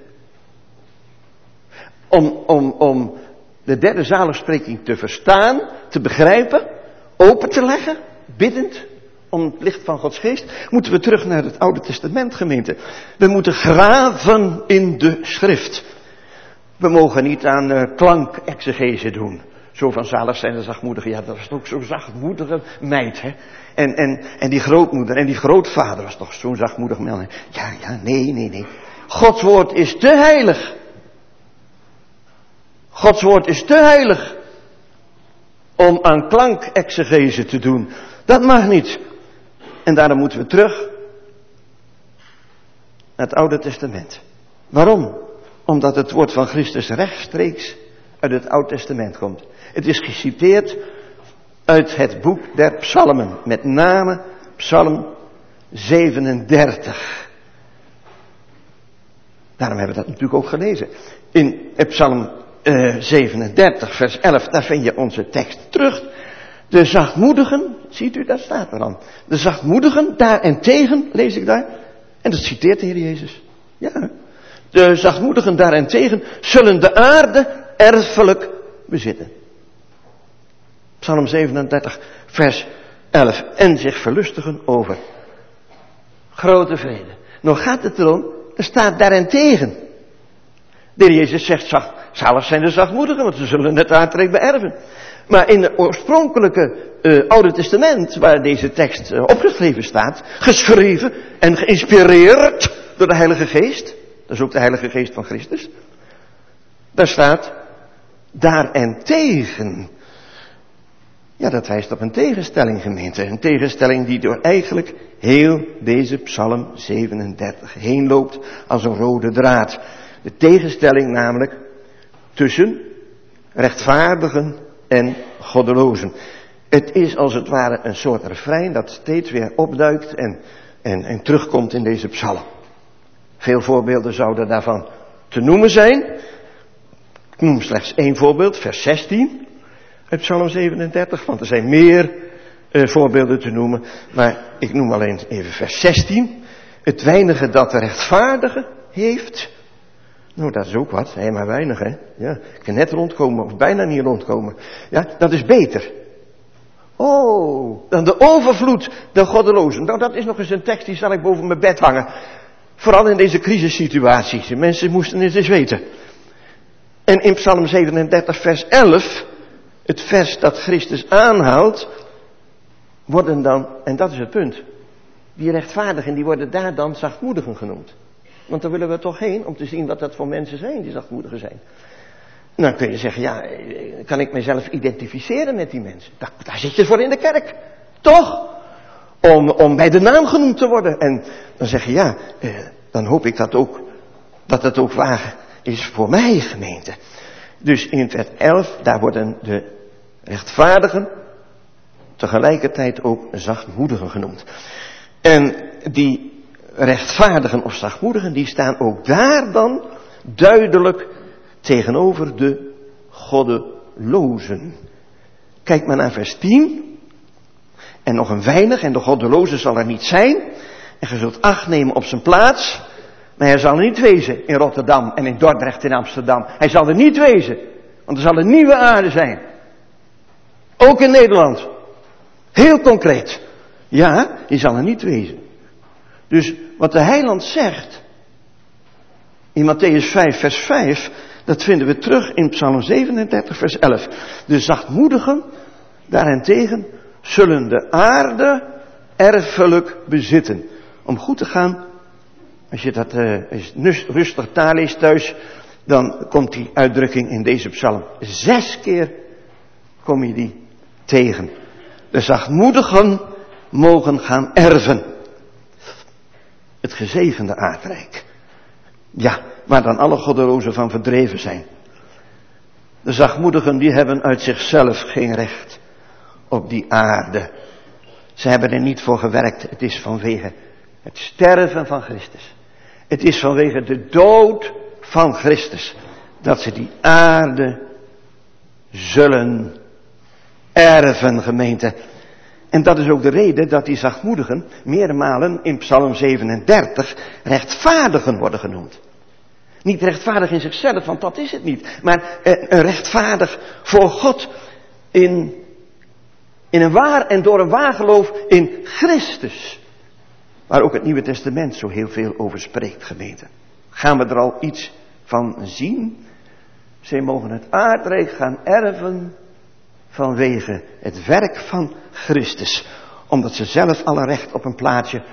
Om, om, om de derde zaligspreking te verstaan, te begrijpen, open te leggen, biddend om het licht van Gods geest, moeten we terug naar het Oude Testament, gemeente. We moeten graven in de schrift. We mogen niet aan uh, klankexegese doen. Zo van zalig zijn de zachtmoedigen. Ja, dat was ook zo'n zachtmoedige meid, hè. En, en, en die grootmoeder en die grootvader was toch zo'n zachtmoedig man. Ja, ja, nee, nee, nee. Gods woord is te heilig. Gods woord is te heilig om aan klankexegese te doen. Dat mag niet. En daarom moeten we terug naar het Oude Testament. Waarom? Omdat het woord van Christus rechtstreeks uit het Oude Testament komt. Het is geciteerd uit het boek der psalmen. Met name psalm zevenendertig. Daarom hebben we dat natuurlijk ook gelezen. In psalm uh, zevenendertig vers elf, daar vind je onze tekst terug. De zachtmoedigen, ziet u, daar staat er dan. De zachtmoedigen daarentegen, lees ik daar. En dat citeert de Heer Jezus. Ja. De zachtmoedigen daarentegen zullen de aarde erfelijk bezitten. Psalm zevenendertig vers elf. En zich verlustigen over grote vrede. Nou gaat het erom, er staat daarentegen. De Heer Jezus zegt, zacht, zalig zijn de zachtmoedigen, want ze zullen het aardrijk beërven. Maar in het oorspronkelijke uh, Oude Testament, waar deze tekst uh, opgeschreven staat, geschreven en geïnspireerd door de Heilige Geest, dat is ook de Heilige Geest van Christus, daar staat daarentegen. Ja, dat wijst op een tegenstelling, gemeente. Een tegenstelling die door eigenlijk heel deze psalm zevenendertig heen loopt als een rode draad. De tegenstelling namelijk tussen rechtvaardigen en goddelozen. Het is als het ware een soort refrein dat steeds weer opduikt en, en, en terugkomt in deze psalm. Veel voorbeelden zouden daarvan te noemen zijn. Ik noem slechts één voorbeeld, vers zestien uit psalm zevenendertig, want er zijn meer uh, voorbeelden te noemen. Maar ik noem alleen even vers zestien. Het weinige dat de rechtvaardige heeft. Nou, dat is ook wat, hè, maar weinig, hè. Ja, ik kan net rondkomen of bijna niet rondkomen. Ja, dat is beter. Oh, dan de overvloed der goddelozen. Nou, dat is nog eens een tekst die zal ik boven mijn bed hangen. Vooral in deze crisissituaties. De mensen moesten het eens weten. En in psalm zevenendertig vers elf, het vers dat Christus aanhaalt, worden dan, en dat is het punt, die rechtvaardigen, die worden daar dan zachtmoedigen genoemd. Want daar willen we toch heen om te zien wat dat voor mensen zijn die zachtmoedigen zijn. En dan kun je zeggen, ja, kan ik mezelf identificeren met die mensen? Daar, daar zit je voor in de kerk. Toch? Om, om bij de naam genoemd te worden. En dan zeg je, ja, eh, dan hoop ik dat ook, dat het ook waar is voor mij, gemeente. Dus in vers elf, daar worden de rechtvaardigen tegelijkertijd ook zachtmoedigen genoemd. En die rechtvaardigen of zachtmoedigen, die staan ook daar dan duidelijk tegenover de goddelozen. Kijk maar naar vers tien. En nog een weinig, en de goddeloze zal er niet zijn. En je zult acht nemen op zijn plaats. Maar hij zal er niet wezen in Rotterdam en in Dordrecht in Amsterdam. Hij zal er niet wezen. Want er zal een nieuwe aarde zijn. Ook in Nederland. Heel concreet. Ja, die zal er niet wezen. Dus wat de heiland zegt. In Matthäus vijf vers vijf. Dat vinden we terug in Psalm zevenendertig vers elf. De zachtmoedigen daarentegen zullen de aarde erfelijk bezitten. Om goed te gaan, als je dat uh, rustig naleest thuis, dan komt die uitdrukking in deze psalm. Zes keer kom je die tegen. De zachtmoedigen mogen gaan erven. Het gezegende aardrijk. Ja, waar dan alle goddelozen van verdreven zijn. De zachtmoedigen die hebben uit zichzelf geen recht op die aarde. Ze hebben er niet voor gewerkt. Het is vanwege het sterven van Christus. Het is vanwege de dood van Christus dat ze die aarde zullen erven, gemeente. En dat is ook de reden dat die zachtmoedigen meerdere malen in Psalm zevenendertig rechtvaardigen worden genoemd. Niet rechtvaardig in zichzelf, want dat is het niet. Maar een rechtvaardig voor God in, in een waar en door een waar geloof in Christus. Waar ook het Nieuwe Testament zo heel veel over spreekt, gemeente. Gaan we er al iets van zien? Zij mogen het aardrijk gaan erven vanwege het werk van Christus. Omdat ze zelf alle recht op een plaatsje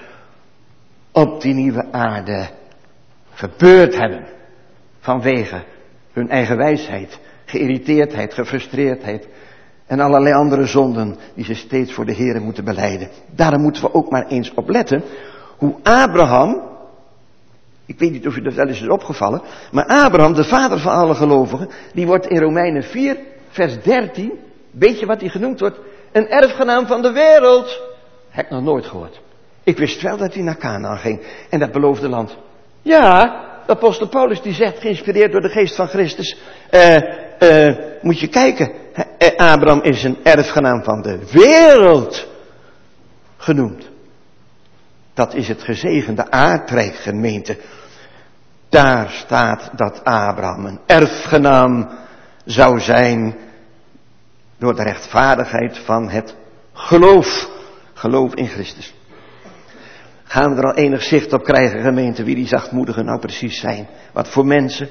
op die nieuwe aarde verbeurd hebben. Vanwege hun eigen wijsheid, geïrriteerdheid, gefrustreerdheid en allerlei andere zonden die ze steeds voor de Here moeten belijden. Daarom moeten we ook maar eens op letten hoe Abraham, ik weet niet of u dat wel eens is opgevallen, maar Abraham, de vader van alle gelovigen, die wordt in Romeinen vier, vers dertien, weet je wat hij genoemd wordt? Een erfgenaam van de wereld. Heb ik nog nooit gehoord. Ik wist wel dat hij naar Kanaan ging en dat beloofde land. Ja, de apostel Paulus die zegt, geïnspireerd door de geest van Christus, uh, uh, moet je kijken, Abraham is een erfgenaam van de wereld genoemd. Dat is het gezegende aardrijk, gemeente. Daar staat dat Abraham een erfgenaam zou zijn door de rechtvaardigheid van het geloof. Geloof in Christus. Gaan we er al enig zicht op krijgen, gemeente, wie die zachtmoedigen nou precies zijn? Wat voor mensen?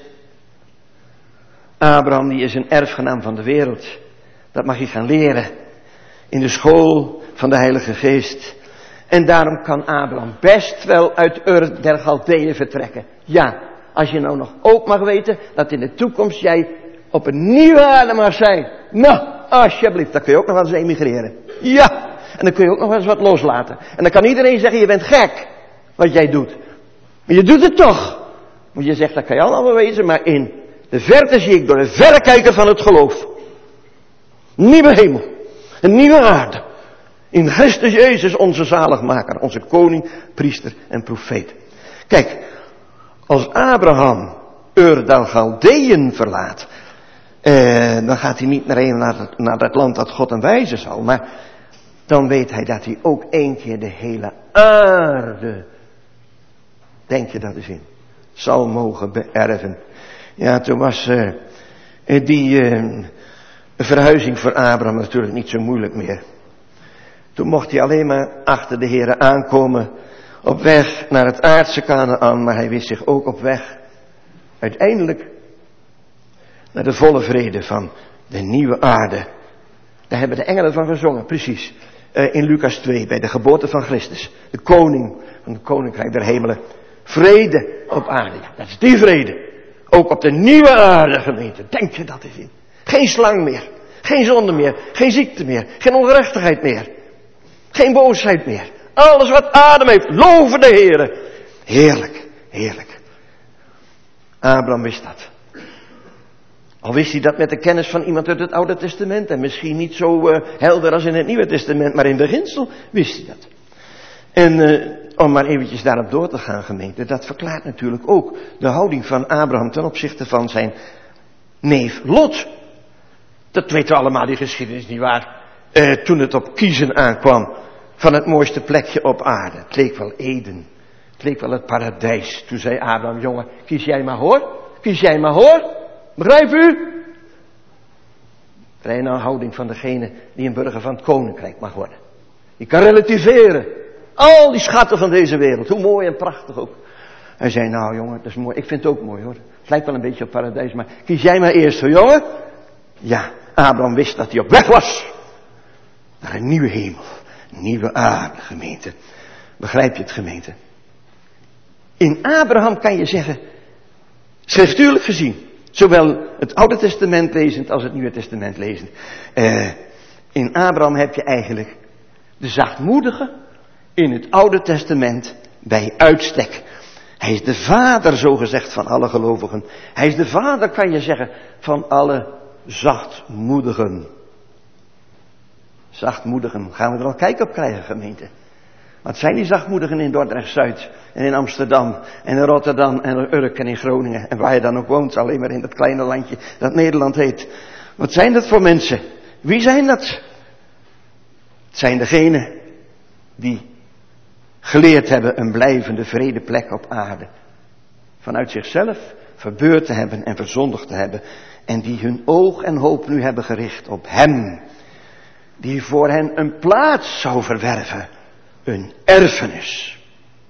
Abraham die is een erfgenaam van de wereld. Dat mag je gaan leren in de school van de Heilige Geest. En daarom kan Abraham best wel uit Ur der Galdeeën vertrekken. Ja, als je nou nog ook mag weten dat in de toekomst jij op een nieuwe aarde mag zijn. Nou, alsjeblieft, dan kun je ook nog wel eens emigreren. Ja, en dan kun je ook nog wel eens wat loslaten. En dan kan iedereen zeggen, je bent gek wat jij doet. Maar je doet het toch. Want je zegt, dat kan je allemaal wezen, maar in de verte zie ik door de verrekijker van het geloof. Een nieuwe hemel, een nieuwe aarde. In Christus Jezus onze zaligmaker, onze koning, priester en profeet. Kijk, als Abraham Ur der Galdeeën verlaat, eh, dan gaat hij niet naar, een, naar, het, naar het land dat God hem wijzen zal, maar dan weet hij dat hij ook één keer de hele aarde, denk je dat eens in, zal mogen beërven. Ja, toen was uh, die uh, verhuizing voor Abraham natuurlijk niet zo moeilijk meer. Toen mocht hij alleen maar achter de Here aankomen, op weg naar het aardse Kanaan, maar hij wist zich ook op weg uiteindelijk naar de volle vrede van de nieuwe aarde. Daar hebben de engelen van gezongen, precies. Uh, in Lucas twee, bij de geboorte van Christus. De koning van het koninkrijk der hemelen. Vrede op aarde. Ja, dat is die vrede. Ook op de nieuwe aarde, gemeente. Denk je dat eens in. Geen slang meer. Geen zonde meer. Geen ziekte meer. Geen ongerechtigheid meer. Geen boosheid meer. Alles wat adem heeft. Loven de Heere. Heerlijk. Heerlijk. Abraham wist dat. Al wist hij dat met de kennis van iemand uit het Oude Testament. En misschien niet zo uh, helder als in het Nieuwe Testament. Maar in beginsel wist hij dat. En uh, om maar eventjes daarop door te gaan, gemeente. Dat verklaart natuurlijk ook de houding van Abraham ten opzichte van zijn neef Lot. Dat weten we allemaal, die geschiedenis, nietwaar? Uh, toen het op kiezen aankwam van het mooiste plekje op aarde. Het leek wel Eden. Het leek wel het paradijs. Toen zei Abraham, jongen, kies jij maar hoor. Kies jij maar hoor. Begrijp u? Reine houding van degene die een burger van het koninkrijk mag worden. Die kan relativeren. Al die schatten van deze wereld. Hoe mooi en prachtig ook. Hij zei, nou jongen, dat is mooi. Ik vind het ook mooi hoor. Het lijkt wel een beetje op paradijs, maar kies jij maar eerst hoor, jongen. Ja, Abraham wist dat hij op weg was. Naar een nieuwe hemel. Een nieuwe aarde, gemeente. Begrijp je het, gemeente? In Abraham kan je zeggen, schriftuurlijk gezien, zowel het Oude Testament lezend als het Nieuwe Testament lezend. Uh, in Abraham heb je eigenlijk de zachtmoedige in het Oude Testament bij uitstek. Hij is de vader, zogezegd, van alle gelovigen. Hij is de vader, kan je zeggen, van alle zachtmoedigen. Zachtmoedigen, gaan we er al kijk op krijgen, gemeente. Wat zijn die zachtmoedigen in Dordrecht-Zuid en in Amsterdam en in Rotterdam en in Urk en in Groningen en waar je dan ook woont, alleen maar in dat kleine landje dat Nederland heet. Wat zijn dat voor mensen? Wie zijn dat? Het zijn degenen die geleerd hebben een blijvende vredeplek op aarde. Vanuit zichzelf verbeurd te hebben en verzondigd te hebben en die hun oog en hoop nu hebben gericht op Hem, die voor hen een plaats zou verwerven. Een erfenis.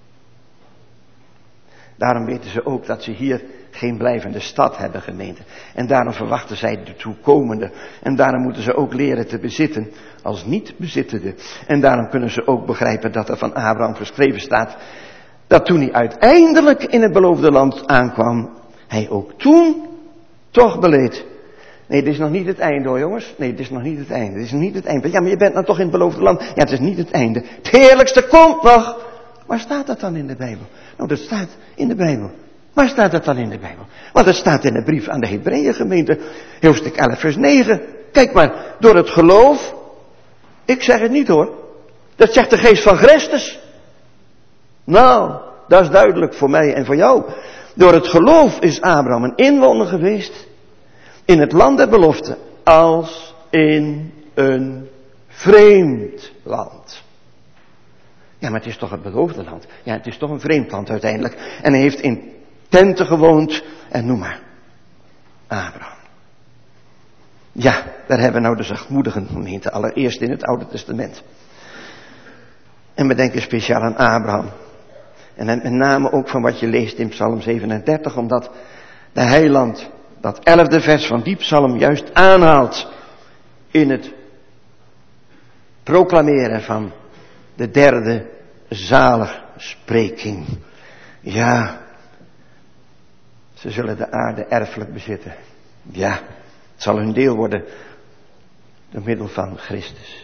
Daarom weten ze ook dat ze hier geen blijvende stad hebben, gemeente. En daarom verwachten zij de toekomende. En daarom moeten ze ook leren te bezitten als niet-bezittende. En daarom kunnen ze ook begrijpen dat er van Abraham geschreven staat, dat toen hij uiteindelijk in het beloofde land aankwam, hij ook toen toch beleed. Nee, dit is nog niet het einde hoor jongens. Nee, dit is nog niet het einde. Dit is nog niet het einde. Ja, maar je bent nou toch in het beloofde land. Ja, het is niet het einde. Het heerlijkste komt nog. Waar staat dat dan in de Bijbel? Nou, dat staat in de Bijbel. Waar staat dat dan in de Bijbel? Want het staat in de brief aan de Hebreeën gemeente. Hoofdstuk elf vers negen. Kijk maar, door het geloof. Ik zeg het niet hoor. Dat zegt de geest van Christus. Nou, dat is duidelijk voor mij en voor jou. Door het geloof is Abraham een inwoner geweest in het land der belofte, als in een vreemd land. Ja, maar het is toch het beloofde land. Ja, het is toch een vreemd land uiteindelijk. En hij heeft in tenten gewoond, en noem maar. Abraham. Ja, daar hebben we nou de zachtmoedigen gemeente, allereerst in het Oude Testament. En we denken speciaal aan Abraham. En met name ook van wat je leest in Psalm zevenendertig, omdat de heiland dat elfde vers van die psalm juist aanhaalt in het proclameren van de derde zaligspreking. Ja, ze zullen de aarde erfelijk bezitten. Ja, het zal hun deel worden door middel van Christus.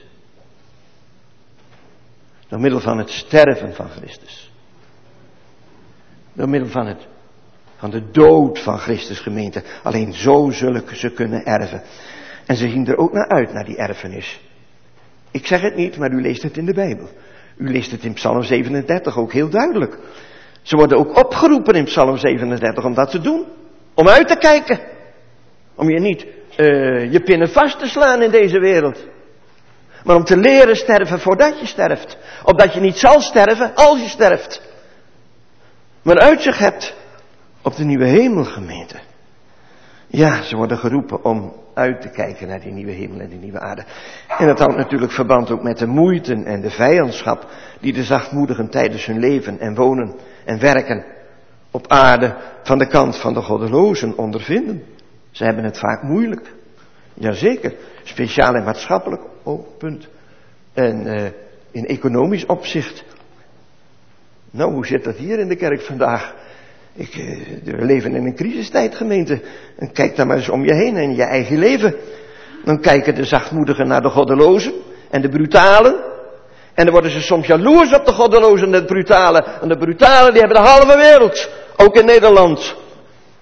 Door middel van het sterven van Christus. Door middel van het Van de dood van Christus, gemeente. Alleen zo zullen ze kunnen erven. En ze zien er ook naar uit, naar die erfenis. Ik zeg het niet, maar u leest het in de Bijbel. U leest het in Psalm zevenendertig ook heel duidelijk. Ze worden ook opgeroepen in Psalm zevenendertig om dat te doen. Om uit te kijken. Om je niet uh, je pinnen vast te slaan in deze wereld. Maar om te leren sterven voordat je sterft. Opdat je niet zal sterven als je sterft. Maar uitzicht hebt op de nieuwe hemelgemeente. Ja, ze worden geroepen om uit te kijken naar die nieuwe hemel en die nieuwe aarde. En dat houdt natuurlijk verband ook met de moeite en de vijandschap die de zachtmoedigen tijdens hun leven en wonen en werken op aarde van de kant van de goddelozen ondervinden. Ze hebben het vaak moeilijk. Jazeker, speciaal in maatschappelijk oogpunt en uh, in economisch opzicht. Nou, hoe zit dat hier in de kerk vandaag? Ik, we leven in een crisistijd, gemeente. En kijk dan maar eens om je heen in je eigen leven. Dan kijken de zachtmoedigen naar de goddelozen en de brutalen. En dan worden ze soms jaloers op de goddelozen en de brutalen. En de brutalen die hebben de halve wereld. Ook in Nederland.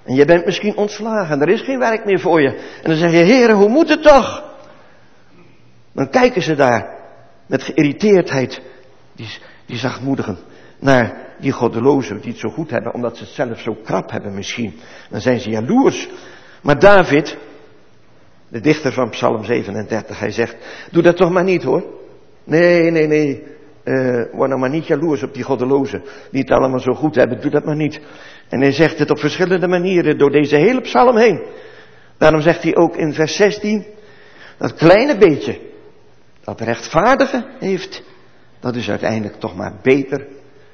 En je bent misschien ontslagen. Er is geen werk meer voor je. En dan zeg je, Heere, hoe moet het toch? Dan kijken ze daar met geïrriteerdheid, die, die zachtmoedigen, naar die goddelozen die het zo goed hebben, omdat ze het zelf zo krap hebben misschien. Dan zijn ze jaloers. Maar David, de dichter van Psalm zevenendertig, hij zegt, doe dat toch maar niet hoor. Nee, nee, nee. Uh, word nou maar niet jaloers op die goddelozen, die het allemaal zo goed hebben. Doe dat maar niet. En hij zegt het op verschillende manieren door deze hele psalm heen. Daarom zegt hij ook in vers zestien, dat kleine beetje dat de rechtvaardige heeft, dat is uiteindelijk toch maar beter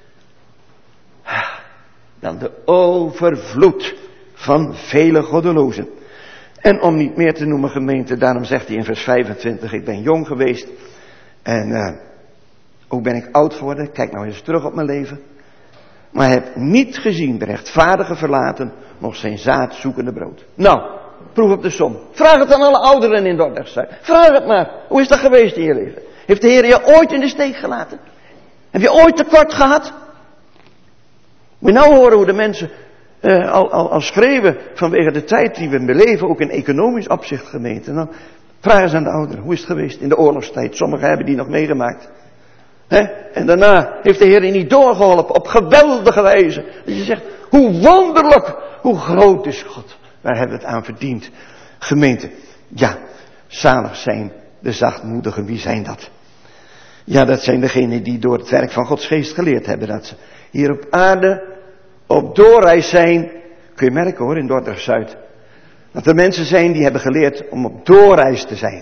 dan de overvloed van vele goddelozen. En om niet meer te noemen gemeente, daarom zegt hij in vers vijfentwintig, ik ben jong geweest en uh, ook ben ik oud geworden, kijk nou eens terug op mijn leven. Maar heb niet gezien de rechtvaardige verlaten, nog zijn zaad zoekende brood. Nou, proef op de som. Vraag het aan alle ouderen in Dordrecht. Vraag het maar. Hoe is dat geweest in je leven? Heeft de Heer je ooit in de steek gelaten? Heb je ooit tekort gehad? Moet je nou horen hoe de mensen uh, al, al, al schreeuwen vanwege de tijd die we beleven, ook in economisch opzicht gemeente. Nou, vraag eens aan de ouderen. Hoe is het geweest in de oorlogstijd? Sommigen hebben die nog meegemaakt. He? En daarna heeft de Heer je niet doorgeholpen op geweldige wijze. Dat je zegt, hoe wonderlijk, hoe groot is God. Waar hebben we het aan verdiend? Gemeente, ja, zalig zijn de zachtmoedigen. Wie zijn dat? Ja, dat zijn degenen die door het werk van Gods geest geleerd hebben. Dat ze hier op aarde op doorreis zijn. Kun je merken hoor, in Dordrecht-Zuid. Dat er mensen zijn die hebben geleerd om op doorreis te zijn.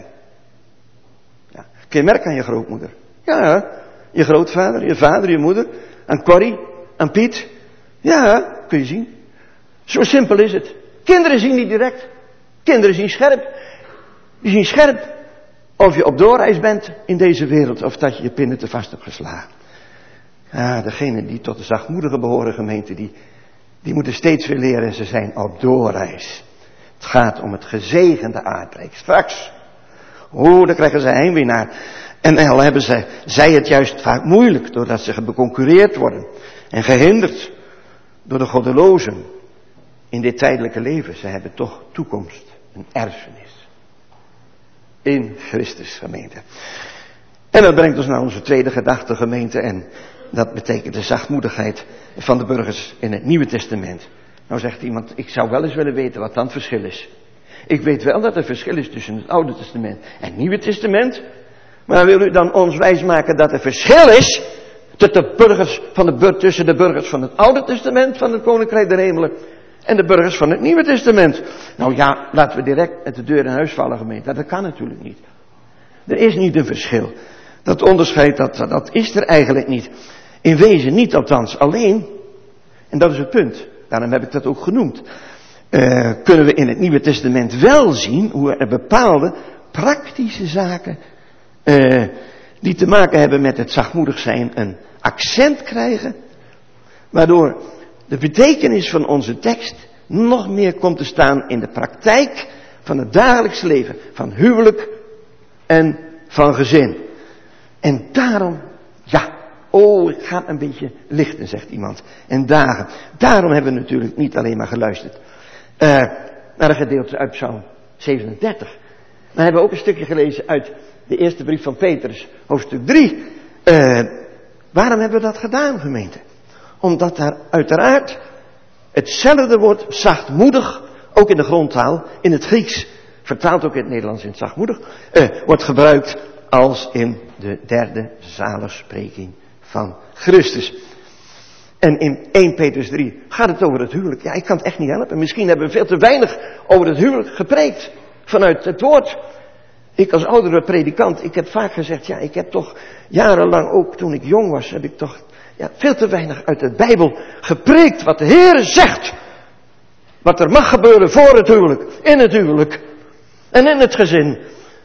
Ja. Kun je merken aan je grootmoeder. Ja, je grootvader, je vader, je moeder. Aan Corrie, aan Piet. Ja, kun je zien. Zo simpel is het. Kinderen zien niet direct. Kinderen zien scherp. Die zien scherp of je op doorreis bent in deze wereld of dat je je pinnen te vast hebt geslagen. Ja, degenen die tot de zachtmoedige behoren gemeente, die, die moeten steeds weer leren, ze zijn op doorreis. Het gaat om het gezegende aardrijk. Straks, oh, dan krijgen ze heimwee naar. En al hebben ze, zij het juist vaak moeilijk, doordat ze beconcurreerd worden en gehinderd door de goddelozen in dit tijdelijke leven. Ze hebben toch toekomst, een erfenis. In Christus, gemeente. En dat brengt ons naar onze tweede gedachte, gemeente, en dat betekent de zachtmoedigheid van de burgers in het Nieuwe Testament. Nou zegt iemand, ik zou wel eens willen weten wat dan het verschil is. Ik weet wel dat er verschil is tussen het Oude Testament en het Nieuwe Testament. Maar wil u dan ons wijsmaken dat er verschil is tussen de burgers van de, tussen de burgers van het Oude Testament van het Koninkrijk der Hemelen en de burgers van het Nieuwe Testament? Nou ja, laten we direct met de deur in huis vallen, gemeente. Dat kan natuurlijk niet. Er is niet een verschil. Dat onderscheid, dat, dat is er eigenlijk niet. In wezen niet althans. Alleen, en dat is het punt, daarom heb ik dat ook genoemd, uh, kunnen we in het Nieuwe Testament wel zien hoe er bepaalde praktische zaken uh, die te maken hebben met het zachtmoedig zijn een accent krijgen, waardoor de betekenis van onze tekst nog meer komt te staan in de praktijk van het dagelijkse leven, van huwelijk en van gezin. En daarom, ja, oh, ik ga een beetje lichten, zegt iemand. En dagen. Daarom hebben we natuurlijk niet alleen maar geluisterd uh, naar een gedeelte uit Psalm zevenendertig. Maar hebben we ook een stukje gelezen uit de eerste brief van Petrus, hoofdstuk drie. Uh, waarom hebben we dat gedaan, gemeente? Omdat daar uiteraard hetzelfde woord zachtmoedig, ook in de grondtaal, in het Grieks, vertaald ook in het Nederlands in het zachtmoedig, uh, wordt gebruikt als in de derde zaligspreking van Christus. En in eerste Petrus drie gaat het over het huwelijk. Ja, ik kan het echt niet helpen. Misschien hebben we veel te weinig over het huwelijk gepreekt vanuit het woord. Ik als oudere predikant, ik heb vaak gezegd, ja, ik heb toch jarenlang ook toen ik jong was, heb ik toch ja, veel te weinig uit de Bijbel gepreekt wat de Heer zegt. Wat er mag gebeuren voor het huwelijk, in het huwelijk en in het gezin.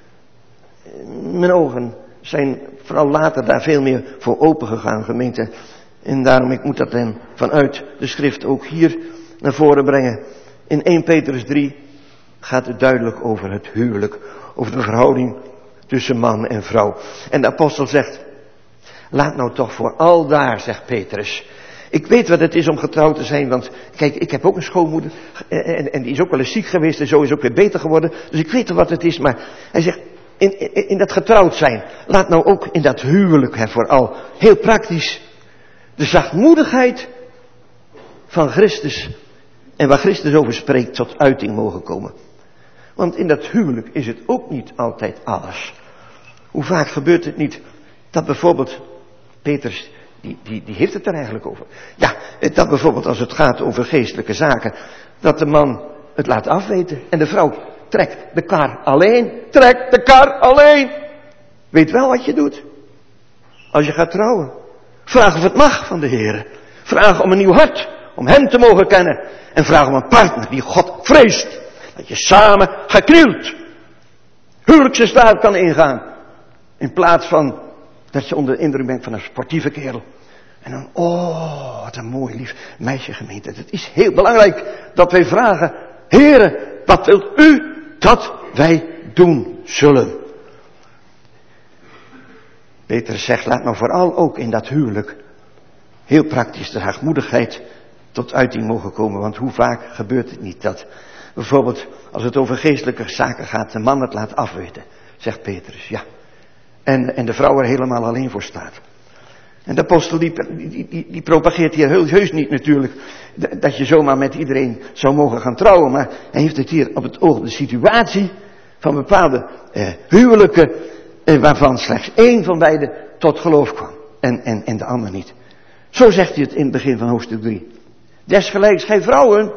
Mijn ogen zijn vooral later daar veel meer voor open gegaan, gemeente. En daarom, ik moet dat dan vanuit de schrift ook hier naar voren brengen. In eerste Petrus drie gaat het duidelijk over het huwelijk. Over de verhouding tussen man en vrouw. En de apostel zegt, laat nou toch voor aldaar, zegt Petrus, Ik weet wat het is om getrouwd te zijn, want kijk, ik heb ook een schoonmoeder en, en die is ook wel eens ziek geweest en zo is ook weer beter geworden. Dus ik weet wel wat het is, maar hij zegt, in, in, in dat getrouwd zijn, laat nou ook in dat huwelijk, hè, vooral, heel praktisch, de zachtmoedigheid van Christus en waar Christus over spreekt tot uiting mogen komen. Want in dat huwelijk is het ook niet altijd alles. Hoe vaak gebeurt het niet dat bijvoorbeeld, Petrus, die, die, die heeft het er eigenlijk over. Ja, dat bijvoorbeeld als het gaat over geestelijke zaken, dat de man het laat afweten en de vrouw trekt de kar alleen. Trekt de kar alleen. Weet wel wat je doet. Als je gaat trouwen. Vraag of het mag van de Heer. Vraag om een nieuw hart. Om hem te mogen kennen. En vraag om een partner die God vreest. Dat je samen geknield huwelijkse staat kan ingaan. In plaats van dat je onder de indruk bent van een sportieve kerel. En dan, oh, wat een mooi lief meisje gemeente. Het is heel belangrijk dat wij vragen, Heere, wat wilt u dat wij doen zullen? Petrus zegt, laat nou vooral ook in dat huwelijk heel praktisch de zachtmoedigheid tot uiting mogen komen. Want hoe vaak gebeurt het niet dat bijvoorbeeld als het over geestelijke zaken gaat, de man het laat afweten, zegt Petrus, ja. En, en de vrouw er helemaal alleen voor staat. En de apostel die, die, die, die propageert hier heus, heus niet natuurlijk dat je zomaar met iedereen zou mogen gaan trouwen. Maar hij heeft het hier op het oog de situatie van bepaalde eh, huwelijken eh, waarvan slechts één van beiden tot geloof kwam. En, en, en de ander niet. Zo zegt hij het in het begin van hoofdstuk drie. Desgelijks gij vrouwen,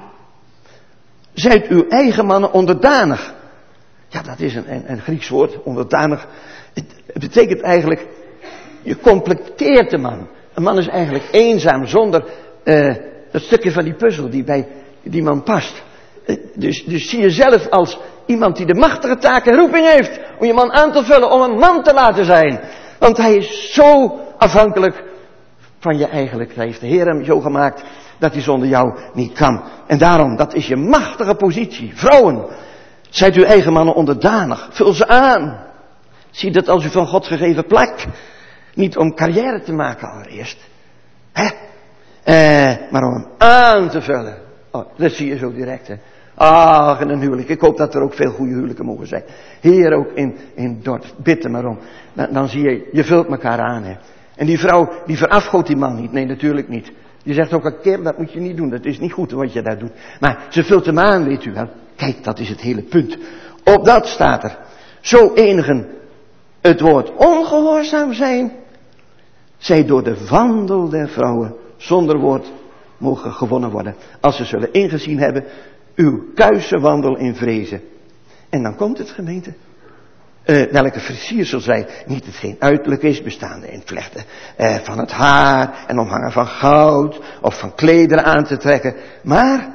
zijt uw eigen mannen onderdanig. Ja, dat is een, een, een Grieks woord, onderdanig. Het, het betekent eigenlijk, je completeert de man. Een man is eigenlijk eenzaam zonder uh, dat stukje van die puzzel die bij die man past. Uh, dus, dus zie jezelf als iemand die de machtige taak en roeping heeft om je man aan te vullen, om een man te laten zijn. Want hij is zo afhankelijk van je eigenlijk. Hij heeft de Heer hem zo gemaakt dat hij zonder jou niet kan. En daarom, dat is je machtige positie. Vrouwen, zijt uw eigen mannen onderdanig. Vul ze aan. Zie dat als u van God gegeven plek. Niet om carrière te maken allereerst. Hè? Eh, maar om hem aan te vullen. Oh, dat zie je zo direct, hè. Ach, in een huwelijk. Ik hoop dat er ook veel goede huwelijken mogen zijn. Hier ook in, in Dort. Bid er maar om. Dan, dan zie je, je vult elkaar aan, hè. En die vrouw, die verafgoodt die man niet. Nee, natuurlijk niet. Die zegt ook een keer, dat moet je niet doen. Dat is niet goed wat je daar doet. Maar ze vult hem aan, weet u wel. Kijk, dat is het hele punt. Op dat staat er. Zo enigen het woord ongehoorzaam zijn, zij door de wandel der vrouwen zonder woord mogen gewonnen worden. Als ze zullen ingezien hebben, uw kuise wandel in vrezen. En dan komt het, gemeente. Uh, welke versiersel zij niet hetgeen uiterlijk is, bestaande in vlechten uh, van het haar en omhangen van goud of van klederen aan te trekken, maar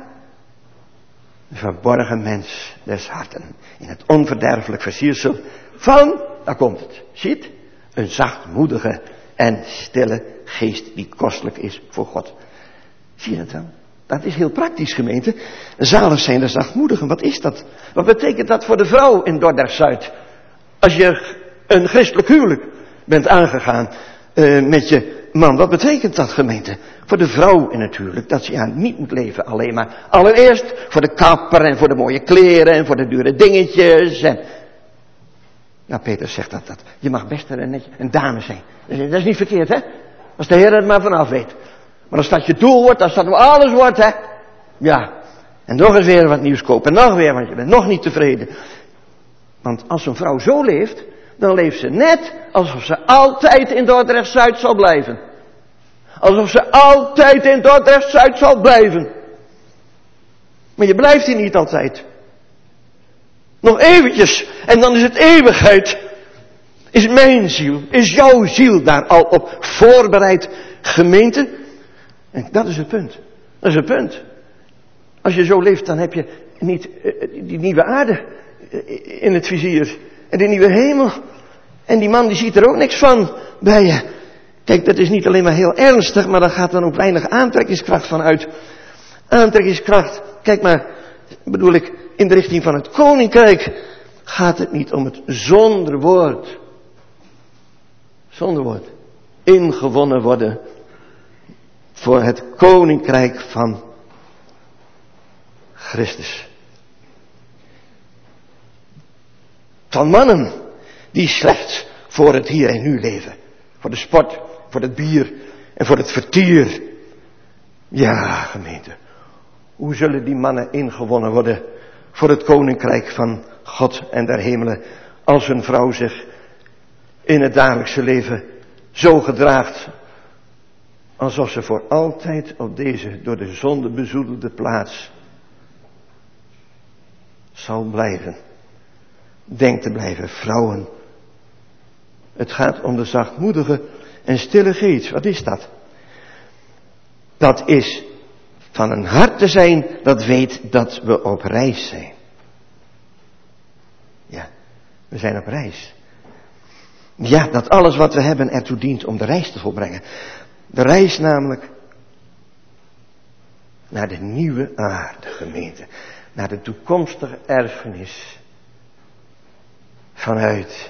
een verborgen mens des harten in het onverderfelijk versiersel van, daar komt het, ziet, een zachtmoedige en stille geest die kostelijk is voor God. Zie je het dan? Dat is heel praktisch, gemeente. Zalig zijn de zachtmoedigen, wat is dat? Wat betekent dat voor de vrouw in Dordrecht-Zuid? Als je een christelijk huwelijk bent aangegaan uh, met je man, wat betekent dat, gemeente? Voor de vrouw in het huwelijk, dat ze ja niet moet leven alleen maar. Allereerst voor de kapper en voor de mooie kleren en voor de dure dingetjes. En... Ja, Peter zegt dat, dat. Je mag best een, netje, een dame zijn. Dat is niet verkeerd, hè? Als de Heer het maar vanaf weet. Maar als dat je doel wordt, als dat nou alles wordt, hè? Ja. En nog eens weer wat nieuws kopen. En nog weer, want je bent nog niet tevreden. Want als een vrouw zo leeft, dan leeft ze net alsof ze altijd in Dordrecht-Zuid zal blijven. Alsof ze altijd in Dordrecht-Zuid zal blijven. Maar je blijft hier niet altijd. Nog eventjes, en dan is het eeuwigheid. Is mijn ziel, is jouw ziel daar al op voorbereid, gemeente? En dat is het punt. Dat is het punt. Als je zo leeft, dan heb je niet uh, die nieuwe aarde in het vizier. En die nieuwe hemel. En die man die ziet er ook niks van bij je. Kijk, dat is niet alleen maar heel ernstig, maar daar gaat dan ook weinig aantrekkingskracht van uit. Aantrekkingskracht, kijk maar, bedoel ik, in de richting van het koninkrijk gaat het niet om het zonder woord. Zonder woord. Ingewonnen worden voor het koninkrijk van Christus. Van mannen die slechts voor het hier en nu leven. Voor de sport, voor het bier en voor het vertier. Ja, gemeente. Hoe zullen die mannen ingewonnen worden voor het koninkrijk van God en der hemelen, als een vrouw zich in het dagelijkse leven zo gedraagt, alsof ze voor altijd op deze door de zonde bezoedelde plaats zal blijven. Denk te blijven, vrouwen. Het gaat om de zachtmoedige en stille geest. Wat is dat? Dat is van een hart te zijn dat weet dat we op reis zijn. Ja, we zijn op reis. Ja, dat alles wat we hebben ertoe dient om de reis te volbrengen. De reis namelijk naar de nieuwe aarde, gemeente. Naar de toekomstige erfenis vanuit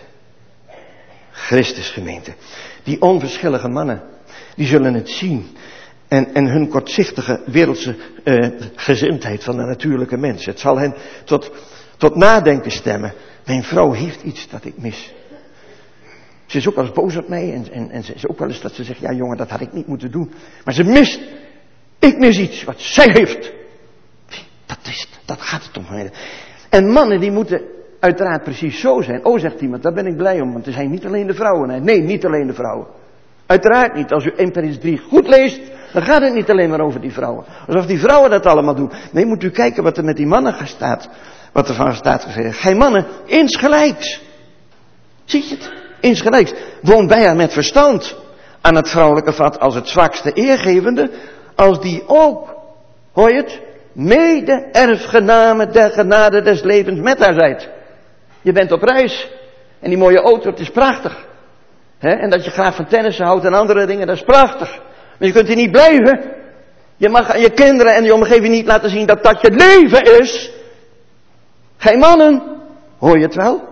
Christus, gemeente. Die onverschillige mannen, die zullen het zien. En, en hun kortzichtige wereldse uh, gezindheid van de natuurlijke mens. Het zal hen tot, tot nadenken stemmen. Mijn vrouw heeft iets dat ik mis. Ze is ook wel eens boos op mij. En, en, en ze is ook wel eens dat ze zegt, ja jongen, dat had ik niet moeten doen. Maar ze mist. Ik mis iets wat zij heeft. Dat is het. Dat gaat het om. En mannen die moeten uiteraard precies zo zijn. Oh, zegt iemand, daar ben ik blij om. Want er zijn niet alleen de vrouwen. Nee, niet alleen de vrouwen. Uiteraard niet. Als u één Petrus drie goed leest, dan gaat het niet alleen maar over die vrouwen. Alsof die vrouwen dat allemaal doen. Nee, moet u kijken wat er met die mannen staat. Wat er van staat gezegd. Gij mannen, insgelijks. Zie je het? Insgelijks. Woon bij haar met verstand. Aan het vrouwelijke vat als het zwakste eergevende. Als die ook, hoor je het? Mede erfgename der genade des levens met haar zijt. Je bent op reis. En die mooie auto, het is prachtig. He? En dat je graag van tennissen houdt en andere dingen, dat is prachtig. Maar je kunt hier niet blijven. Je mag aan je kinderen en je omgeving niet laten zien dat dat je leven is. Gij mannen, hoor je het wel?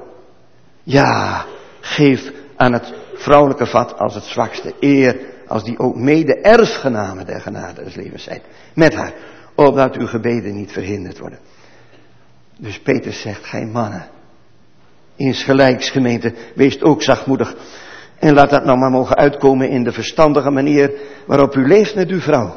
Ja, geef aan het vrouwelijke vat als het zwakste eer, als die ook mede erfgenamen der genade des levens zijn. Met haar, opdat uw gebeden niet verhinderd worden. Dus Petrus zegt, gij mannen, insgelijks gemeente, wees ook zachtmoedig. En laat dat nou maar mogen uitkomen in de verstandige manier waarop u leeft met uw vrouw.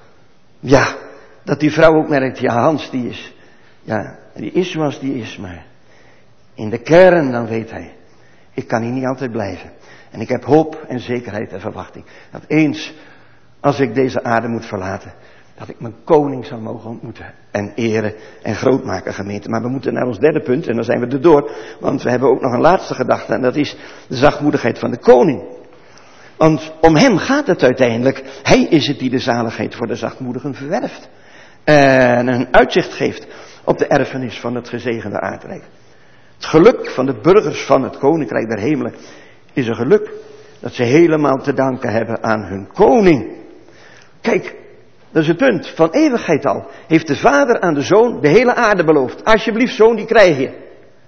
Ja, dat die vrouw ook merkt, ja Hans die is, ja, die is zoals die is, maar in de kern dan weet hij, ik kan hier niet altijd blijven. En ik heb hoop en zekerheid en verwachting, dat eens als ik deze aarde moet verlaten, dat ik mijn koning zal mogen ontmoeten en eren en groot maken, gemeente. Maar we moeten naar ons derde punt en dan zijn we er door. Want we hebben ook nog een laatste gedachte en dat is de zachtmoedigheid van de koning. Want om hem gaat het uiteindelijk. Hij is het die de zaligheid voor de zachtmoedigen verwerft. En een uitzicht geeft op de erfenis van het gezegende aardrijk. Het geluk van de burgers van het koninkrijk der hemelen is een geluk dat ze helemaal te danken hebben aan hun koning. Kijk, dat is het punt. Van eeuwigheid al heeft de vader aan de zoon de hele aarde beloofd. Alsjeblieft zoon, die krijg je.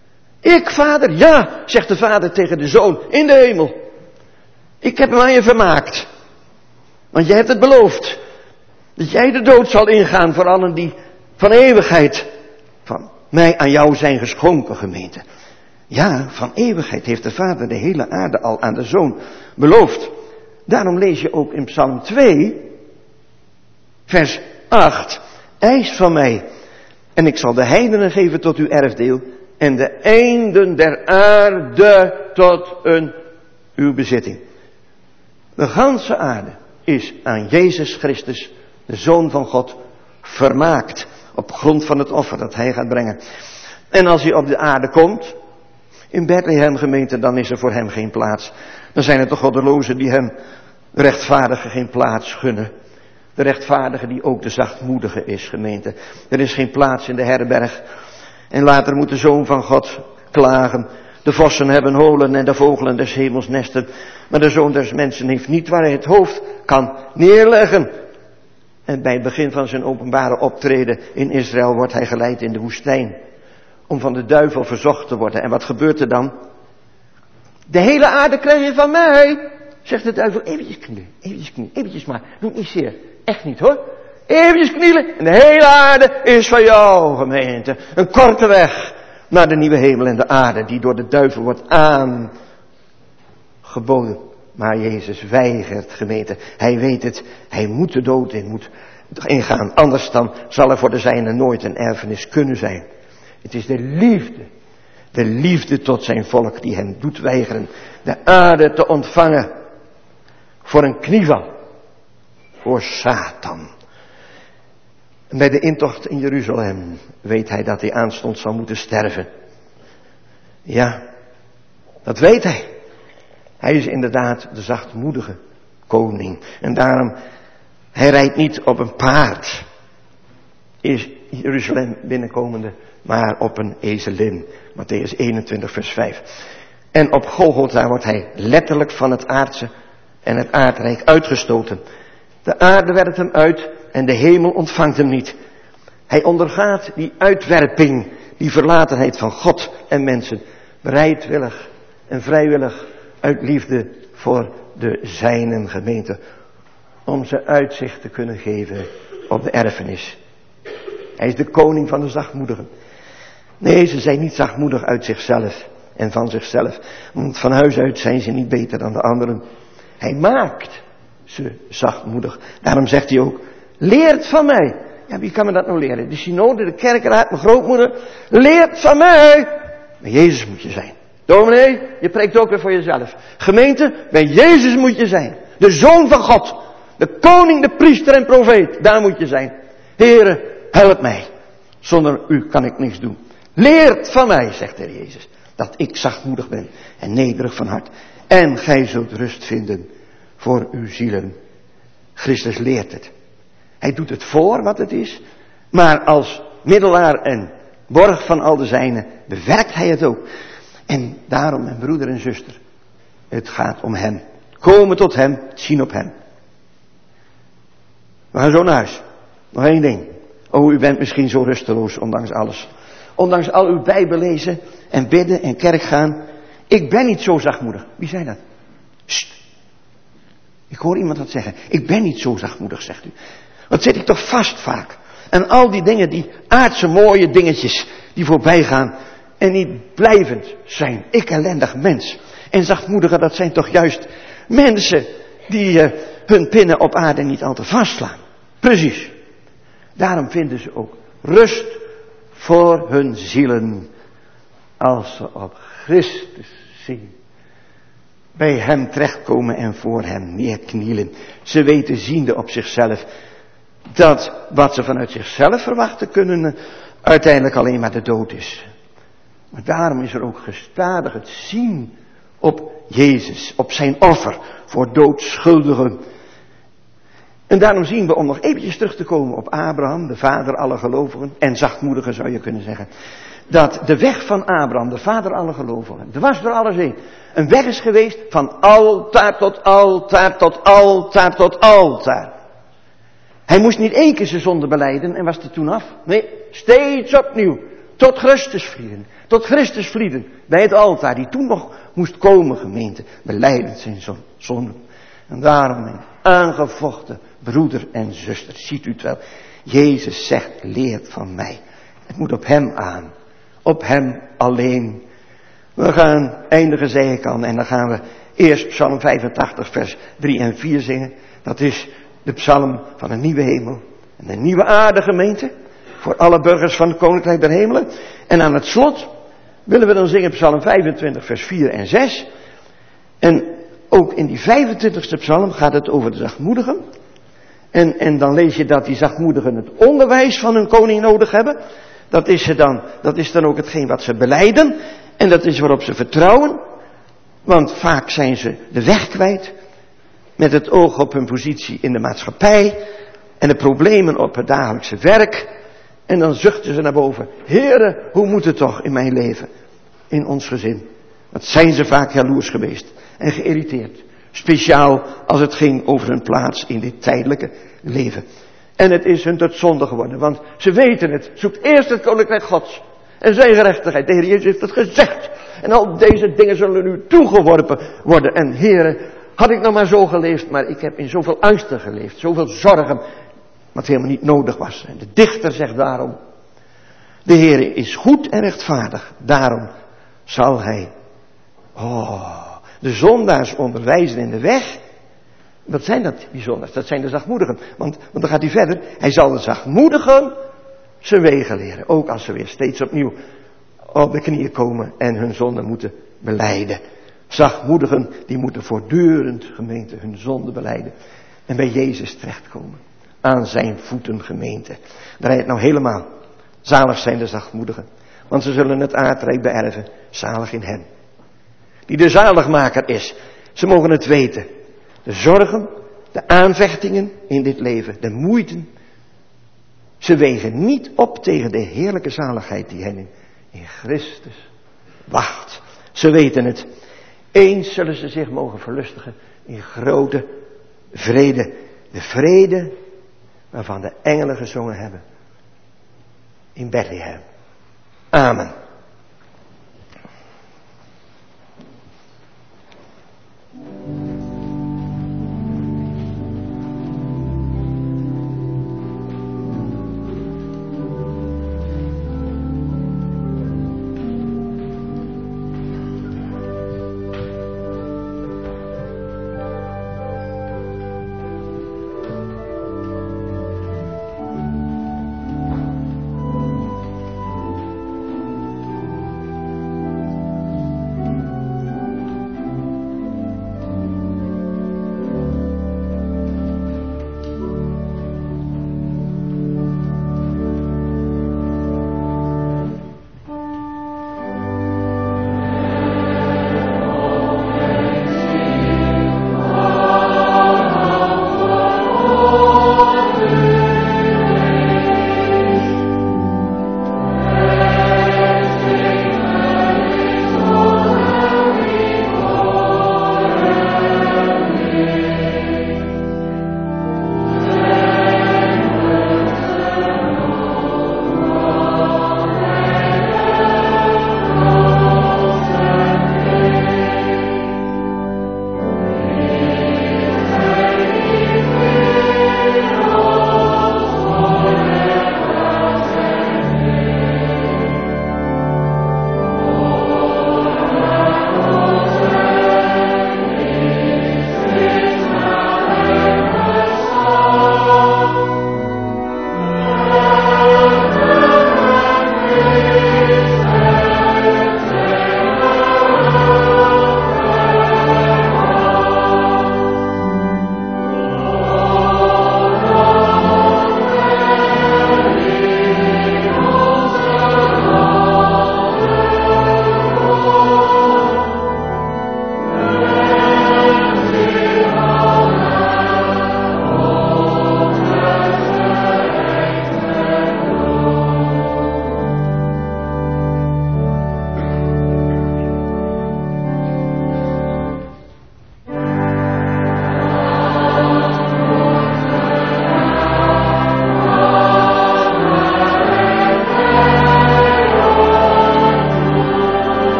Ik vader, ja, zegt de vader tegen de zoon in de hemel. Ik heb hem aan je vermaakt. Want je hebt het beloofd. Dat jij de dood zal ingaan voor allen die van eeuwigheid van mij aan jou zijn geschonken, gemeente. Ja, van eeuwigheid heeft de vader de hele aarde al aan de zoon beloofd. Daarom lees je ook in Psalm twee... vers acht, eis van mij, en ik zal de heidenen geven tot uw erfdeel, en de einden der aarde tot een uw bezitting. De ganse aarde is aan Jezus Christus, de Zoon van God, vermaakt, op grond van het offer dat hij gaat brengen. En als hij op de aarde komt, in Bethlehem gemeente, dan is er voor hem geen plaats. Dan zijn het de goddelozen die hem rechtvaardigen geen plaats gunnen. De rechtvaardige die ook de zachtmoedige is, gemeente. Er is geen plaats in de herberg. En later moet de Zoon van God klagen. De vossen hebben holen en de vogelen des hemels nesten. Maar de Zoon des mensen heeft niet waar hij het hoofd kan neerleggen. En bij het begin van zijn openbare optreden in Israël wordt hij geleid in de woestijn. Om van de duivel verzocht te worden. En wat gebeurt er dan? De hele aarde krijg je van mij. Zegt de duivel, eventjes knie, eventjes knie, eventjes maar. Doe het niet zeer. Echt niet hoor. Eventjes knielen en de hele aarde is van jou, gemeente. Een korte weg naar de nieuwe hemel en de aarde die door de duivel wordt aangeboden. Maar Jezus weigert, gemeente. Hij weet het, hij moet de dood in, moet ingaan. Anders dan zal er voor de zijnen nooit een erfenis kunnen zijn. Het is de liefde, de liefde tot zijn volk die hem doet weigeren de aarde te ontvangen voor een knieval voor Satan. En bij de intocht in Jeruzalem weet hij dat hij aanstonds zal moeten sterven. Ja, dat weet hij. Hij is inderdaad de zachtmoedige koning. En daarom, hij rijdt niet op een paard, is Jeruzalem binnenkomende, maar op een ezelin. Mattheüs eenentwintig vers vijf. En op Golgotha wordt hij letterlijk van het aardse en het aardrijk uitgestoten. De aarde werpt hem uit en de hemel ontvangt hem niet. Hij ondergaat die uitwerping, die verlatenheid van God en mensen, bereidwillig en vrijwillig uit liefde voor de zijnen, gemeente, om ze uitzicht te kunnen geven op de erfenis. Hij is de koning van de zachtmoedigen. Nee, ze zijn niet zachtmoedig uit zichzelf en van zichzelf, want van huis uit zijn ze niet beter dan de anderen. Hij maakt ze zachtmoedig. Daarom zegt hij ook, leert van mij. Ja, wie kan me dat nou leren? De synode, de kerkraad, mijn grootmoeder. Leert van mij. Bij Jezus moet je zijn. Dominee, je preekt ook weer voor jezelf. Gemeente, bij Jezus moet je zijn. De Zoon van God. De koning, de priester en profeet. Daar moet je zijn. Heere, help mij. Zonder u kan ik niks doen. Leert van mij, zegt de Heer Jezus, dat ik zachtmoedig ben en nederig van hart. En gij zult rust vinden voor uw zielen. Christus leert het. Hij doet het voor wat het is. Maar als middelaar en borg van al de zijnen bewerkt hij het ook. En daarom, mijn broeder en zuster, het gaat om hem. Komen tot hem, zien op hem. We gaan zo naar huis. Nog één ding. Oh, u bent misschien zo rusteloos, ondanks alles. Ondanks al uw Bijbel lezen en bidden en kerk gaan. Ik ben niet zo zachtmoedig. Wie zei dat? Sst. Ik hoor iemand dat zeggen. Ik ben niet zo zachtmoedig, zegt u. Wat zit ik toch vast vaak. En al die dingen, die aardse mooie dingetjes, die voorbij gaan en niet blijvend zijn. Ik ellendig mens. En zachtmoedigen, dat zijn toch juist mensen die uh, hun pinnen op aarde niet al te vastslaan. Precies. Daarom vinden ze ook rust voor hun zielen. Als ze op Christus zien. Bij hem terechtkomen en voor hem neerknielen. Ze weten ziende op zichzelf dat wat ze vanuit zichzelf verwachten kunnen uiteindelijk alleen maar de dood is. Maar daarom is er ook gestadig het zien op Jezus, op zijn offer voor doodschuldigen. En daarom zien we, om nog eventjes terug te komen op Abraham, de vader aller gelovigen, en zachtmoedigen zou je kunnen zeggen, dat de weg van Abraham, de vader aller gelovigen, dwars door alles heen, een weg is geweest van altaar tot altaar tot altaar tot altaar. Hij moest niet één keer zijn zonde belijden en was er toen af. Nee, steeds opnieuw. Tot Christus vlieden. Tot Christus vlieden. Bij het altaar die toen nog moest komen, gemeente. Belijdend zijn zonde. En daarom, mijn aangevochten broeder en zuster, ziet u het wel. Jezus zegt, leert van mij. Het moet op hem aan. Op hem alleen. We gaan eindigen, zei ik al, en dan gaan we eerst Psalm vijfentachtig, vers drie en vier zingen. Dat is de psalm van een nieuwe hemel en een nieuwe aarde, gemeente. Voor alle burgers van het Koninkrijk der Hemelen. En aan het slot willen we dan zingen psalm vijfentwintig, vers vier en zes. En ook in die vijfentwintigste psalm gaat het over de zachtmoedigen. En, en dan lees je dat die zachtmoedigen het onderwijs van hun koning nodig hebben. Dat is, ze dan, dat is dan ook hetgeen wat ze belijden. En dat is waarop ze vertrouwen. Want vaak zijn ze de weg kwijt. Met het oog op hun positie in de maatschappij. En de problemen op het dagelijkse werk. En dan zuchten ze naar boven. Heere, hoe moet het toch in mijn leven? In ons gezin. Wat zijn ze vaak jaloers geweest. En geïrriteerd. Speciaal als het ging over hun plaats in dit tijdelijke leven. En het is hun tot zonde geworden. Want ze weten het. Zoekt eerst het koninkrijk Gods. En zijn gerechtigheid. De Heer Jezus heeft het gezegd. En al deze dingen zullen u toegeworpen worden. En Heere, Had ik nou maar zo geleefd, maar ik heb in zoveel angsten geleefd, zoveel zorgen, wat helemaal niet nodig was. En de dichter zegt daarom, de Heer is goed en rechtvaardig, daarom zal hij, oh, de zondaars onderwijzen in de weg. Wat zijn dat, die zondaars? Dat zijn de zachtmoedigen. Want, want dan gaat hij verder, hij zal de zachtmoedigen zijn wegen leren. Ook als ze weer steeds opnieuw op de knieën komen en hun zonde moeten belijden. Zachtmoedigen, die moeten voortdurend, gemeente, hun zonde belijden. En bij Jezus terechtkomen. Aan zijn voeten, gemeente. Daar rijdt nou helemaal. Zalig zijn de zachtmoedigen. Want ze zullen het aardrijk beërven. Zalig in hem. Die de zaligmaker is. Ze mogen het weten. De zorgen, de aanvechtingen in dit leven, de moeiten. Ze wegen niet op tegen de heerlijke zaligheid die hen in, in Christus wacht. Ze weten het. Eens zullen ze zich mogen verlustigen in grote vrede. De vrede waarvan de engelen gezongen hebben. In Bethlehem. Amen.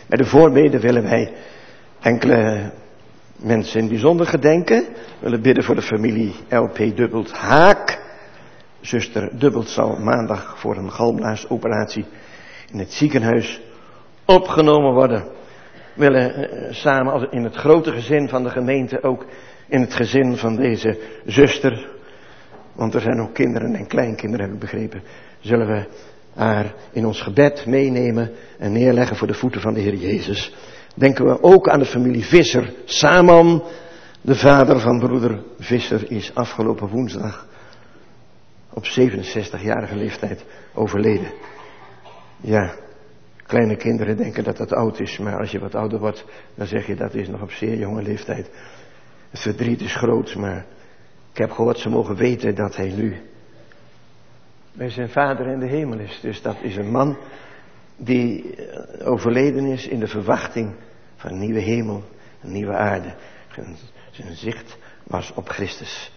Bij de voorbeden willen wij enkele mensen in bijzonder gedenken. We willen bidden voor de familie L P Dubbelt Haak. Zuster Dubbelt zal maandag voor een galblaasoperatie in het ziekenhuis opgenomen worden. We willen uh, samen als in het grote gezin van de gemeente, ook in het gezin van deze zuster, want er zijn ook kinderen en kleinkinderen, heb ik begrepen, zullen we haar in ons gebed meenemen en neerleggen voor de voeten van de Heer Jezus. Denken we ook aan de familie Visser. Saman, de vader van broeder Visser, is afgelopen woensdag op zevenenzestigjarige leeftijd overleden. Ja, kleine kinderen denken dat dat oud is, maar als je wat ouder wordt, dan zeg je dat is nog op zeer jonge leeftijd. Het verdriet is groot, maar ik heb gehoord, ze mogen weten dat hij nu bij zijn vader in de hemel is. Dus dat is een man die overleden is in de verwachting van een nieuwe hemel, een nieuwe aarde. Zijn zicht was op Christus.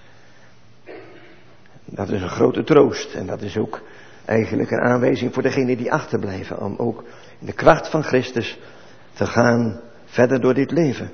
Dat is een grote troost en dat is ook eigenlijk een aanwijzing voor degenen die achterblijven, om ook in de kracht van Christus te gaan verder door dit leven.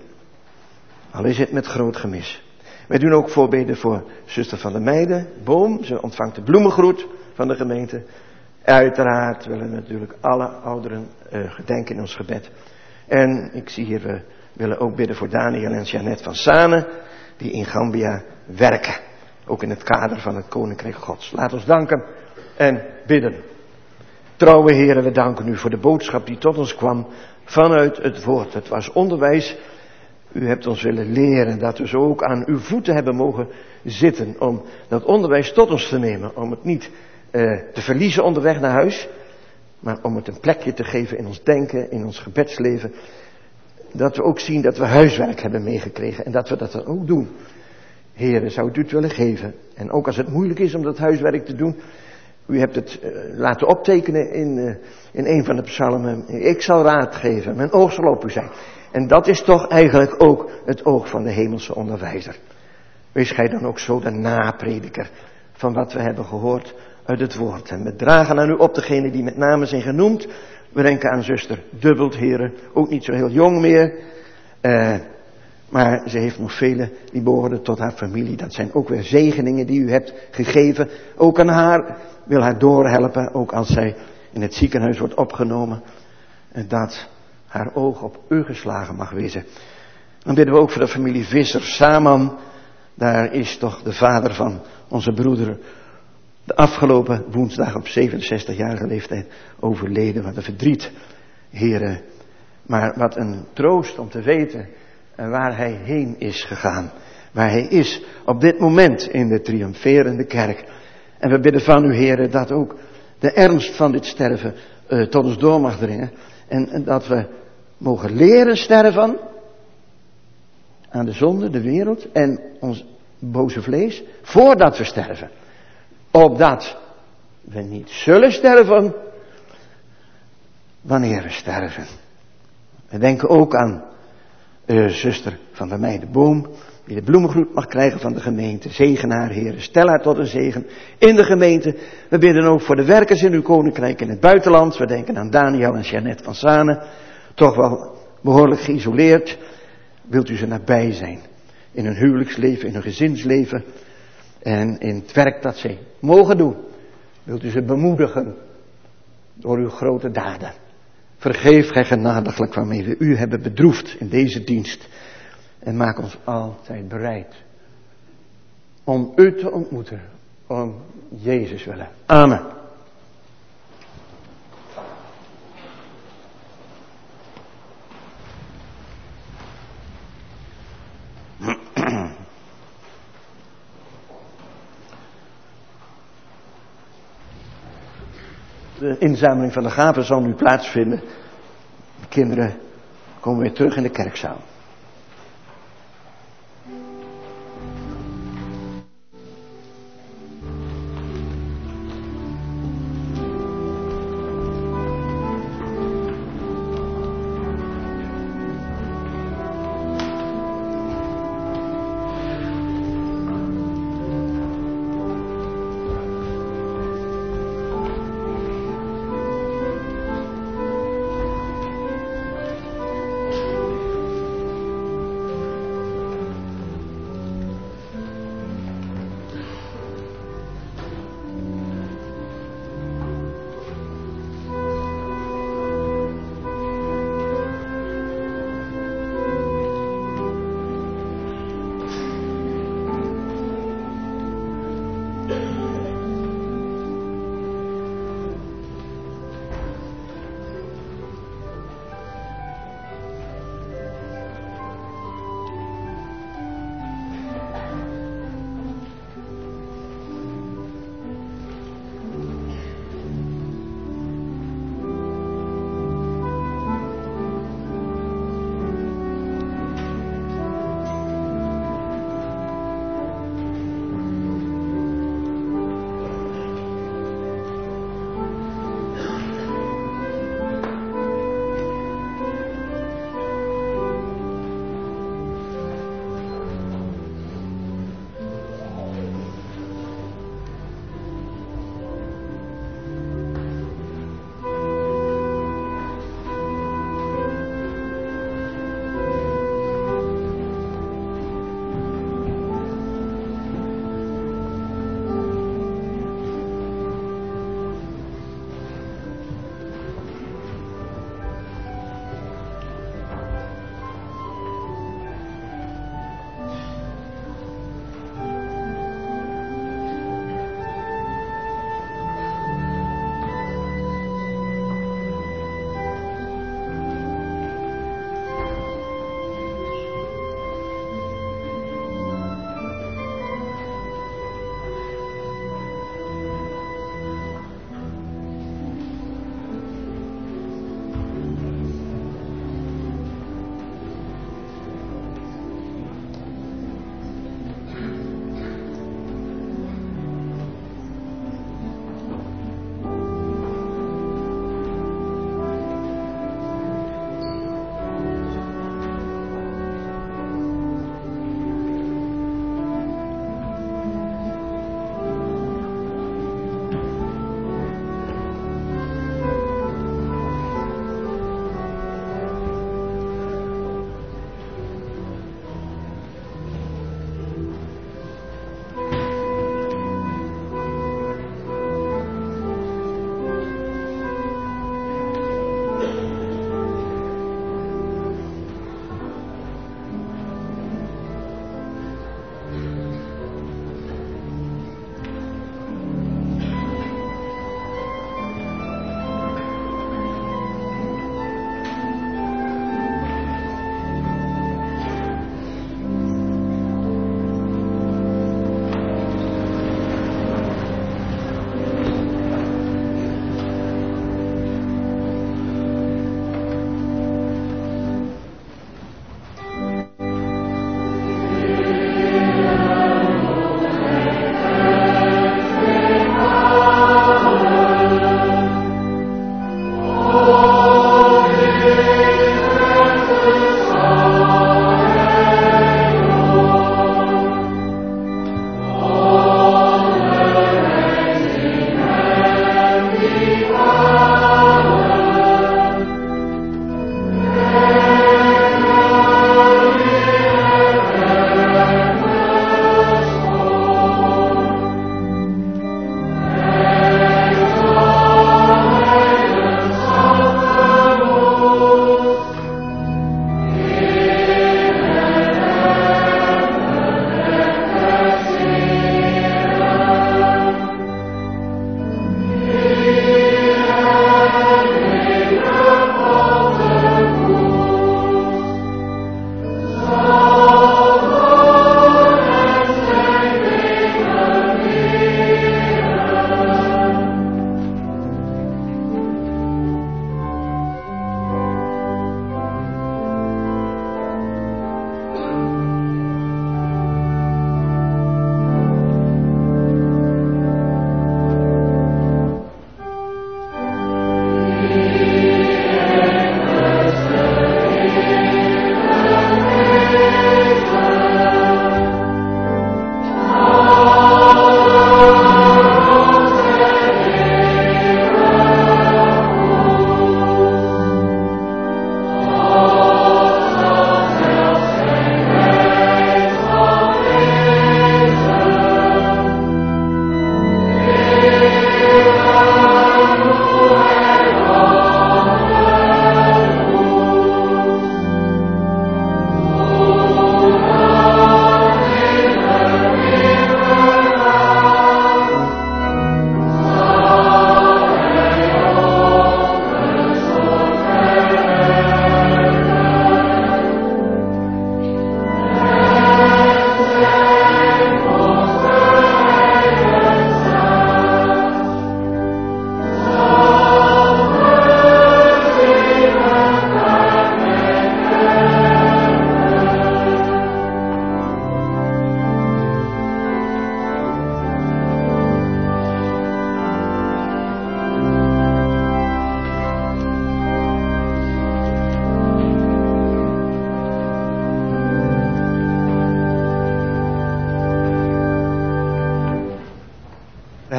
Al is het met groot gemis. Wij doen ook voorbeden voor zuster van der Meijden, Boom. Ze ontvangt de bloemengroet van de gemeente. Uiteraard willen we natuurlijk alle ouderen uh, gedenken in ons gebed. En ik zie hier, we willen ook bidden voor Daniel en Jeannette van Sane, die in Gambia werken. Ook in het kader van het Koninkrijk Gods. Laat ons danken en bidden. Trouwe Heren, we danken u voor de boodschap die tot ons kwam vanuit het woord. Het was onderwijs. U hebt ons willen leren dat we zo ook aan uw voeten hebben mogen zitten om dat onderwijs tot ons te nemen. Om het niet uh, te verliezen onderweg naar huis, maar om het een plekje te geven in ons denken, in ons gebedsleven. Dat we ook zien dat we huiswerk hebben meegekregen en dat we dat dan ook doen. Heren, zou u het willen geven? En ook als het moeilijk is om dat huiswerk te doen. U hebt het uh, laten optekenen in, uh, in een van de psalmen. Ik zal raad geven, mijn oog zal op u zijn. En dat is toch eigenlijk ook het oog van de hemelse onderwijzer. Wees gij dan ook zo de naprediker van wat we hebben gehoord uit het woord. En we dragen aan u op degenen die met name zijn genoemd. We denken aan zuster Dubbelt, heren, ook niet zo heel jong meer. Uh, maar ze heeft nog vele die behoren tot haar familie. Dat zijn ook weer zegeningen die u hebt gegeven. Ook aan haar, wil haar doorhelpen, ook als zij in het ziekenhuis wordt opgenomen. En dat haar oog op u geslagen mag wezen. Dan bidden we ook voor de familie Visser, Saman. Daar is toch de vader van onze broeder de afgelopen woensdag op zevenenzestigjarige leeftijd overleden. Wat een verdriet, heren. Maar wat een troost om te weten waar hij heen is gegaan. Waar hij is op dit moment in de triomferende kerk. En we bidden van u, heren, dat ook de ernst van dit sterven uh, tot ons door mag dringen. En, en dat we mogen leren sterven aan de zonde, de wereld en ons boze vlees, voordat we sterven. Opdat we niet zullen sterven, wanneer we sterven. We denken ook aan uh, zuster van der Meijden Boom, die de bloemengroet mag krijgen van de gemeente. Zegen haar, heren, stel haar tot een zegen in de gemeente. We bidden ook voor de werkers in uw koninkrijk in het buitenland. We denken aan Daniel en Jeannette van Sane, toch wel behoorlijk geïsoleerd. Wilt u ze nabij zijn in hun huwelijksleven, in hun gezinsleven en in het werk dat zij mogen doen. Wilt u ze bemoedigen door uw grote daden. Vergeef gij genadiglijk waarmee we u hebben bedroefd in deze dienst. En maak ons altijd bereid om u te ontmoeten, om Jezus willen. Amen. De inzameling van de gaven zal nu plaatsvinden. De kinderen komen weer terug in de kerkzaal.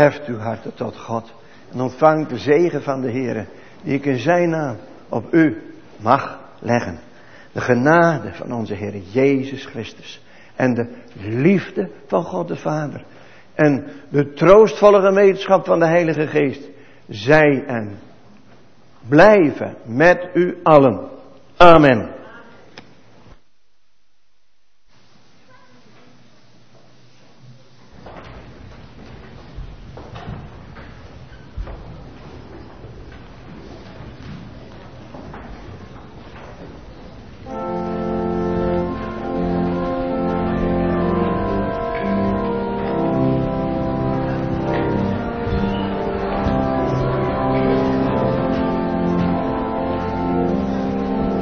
Heft uw harten tot God. En ontvangt de zegen van de Heere, die ik in zijn naam op u mag leggen. De genade van onze Heer Jezus Christus. En de liefde van God de Vader. En de troostvolle gemeenschap van de Heilige Geest. Zij en blijven met u allen. Amen.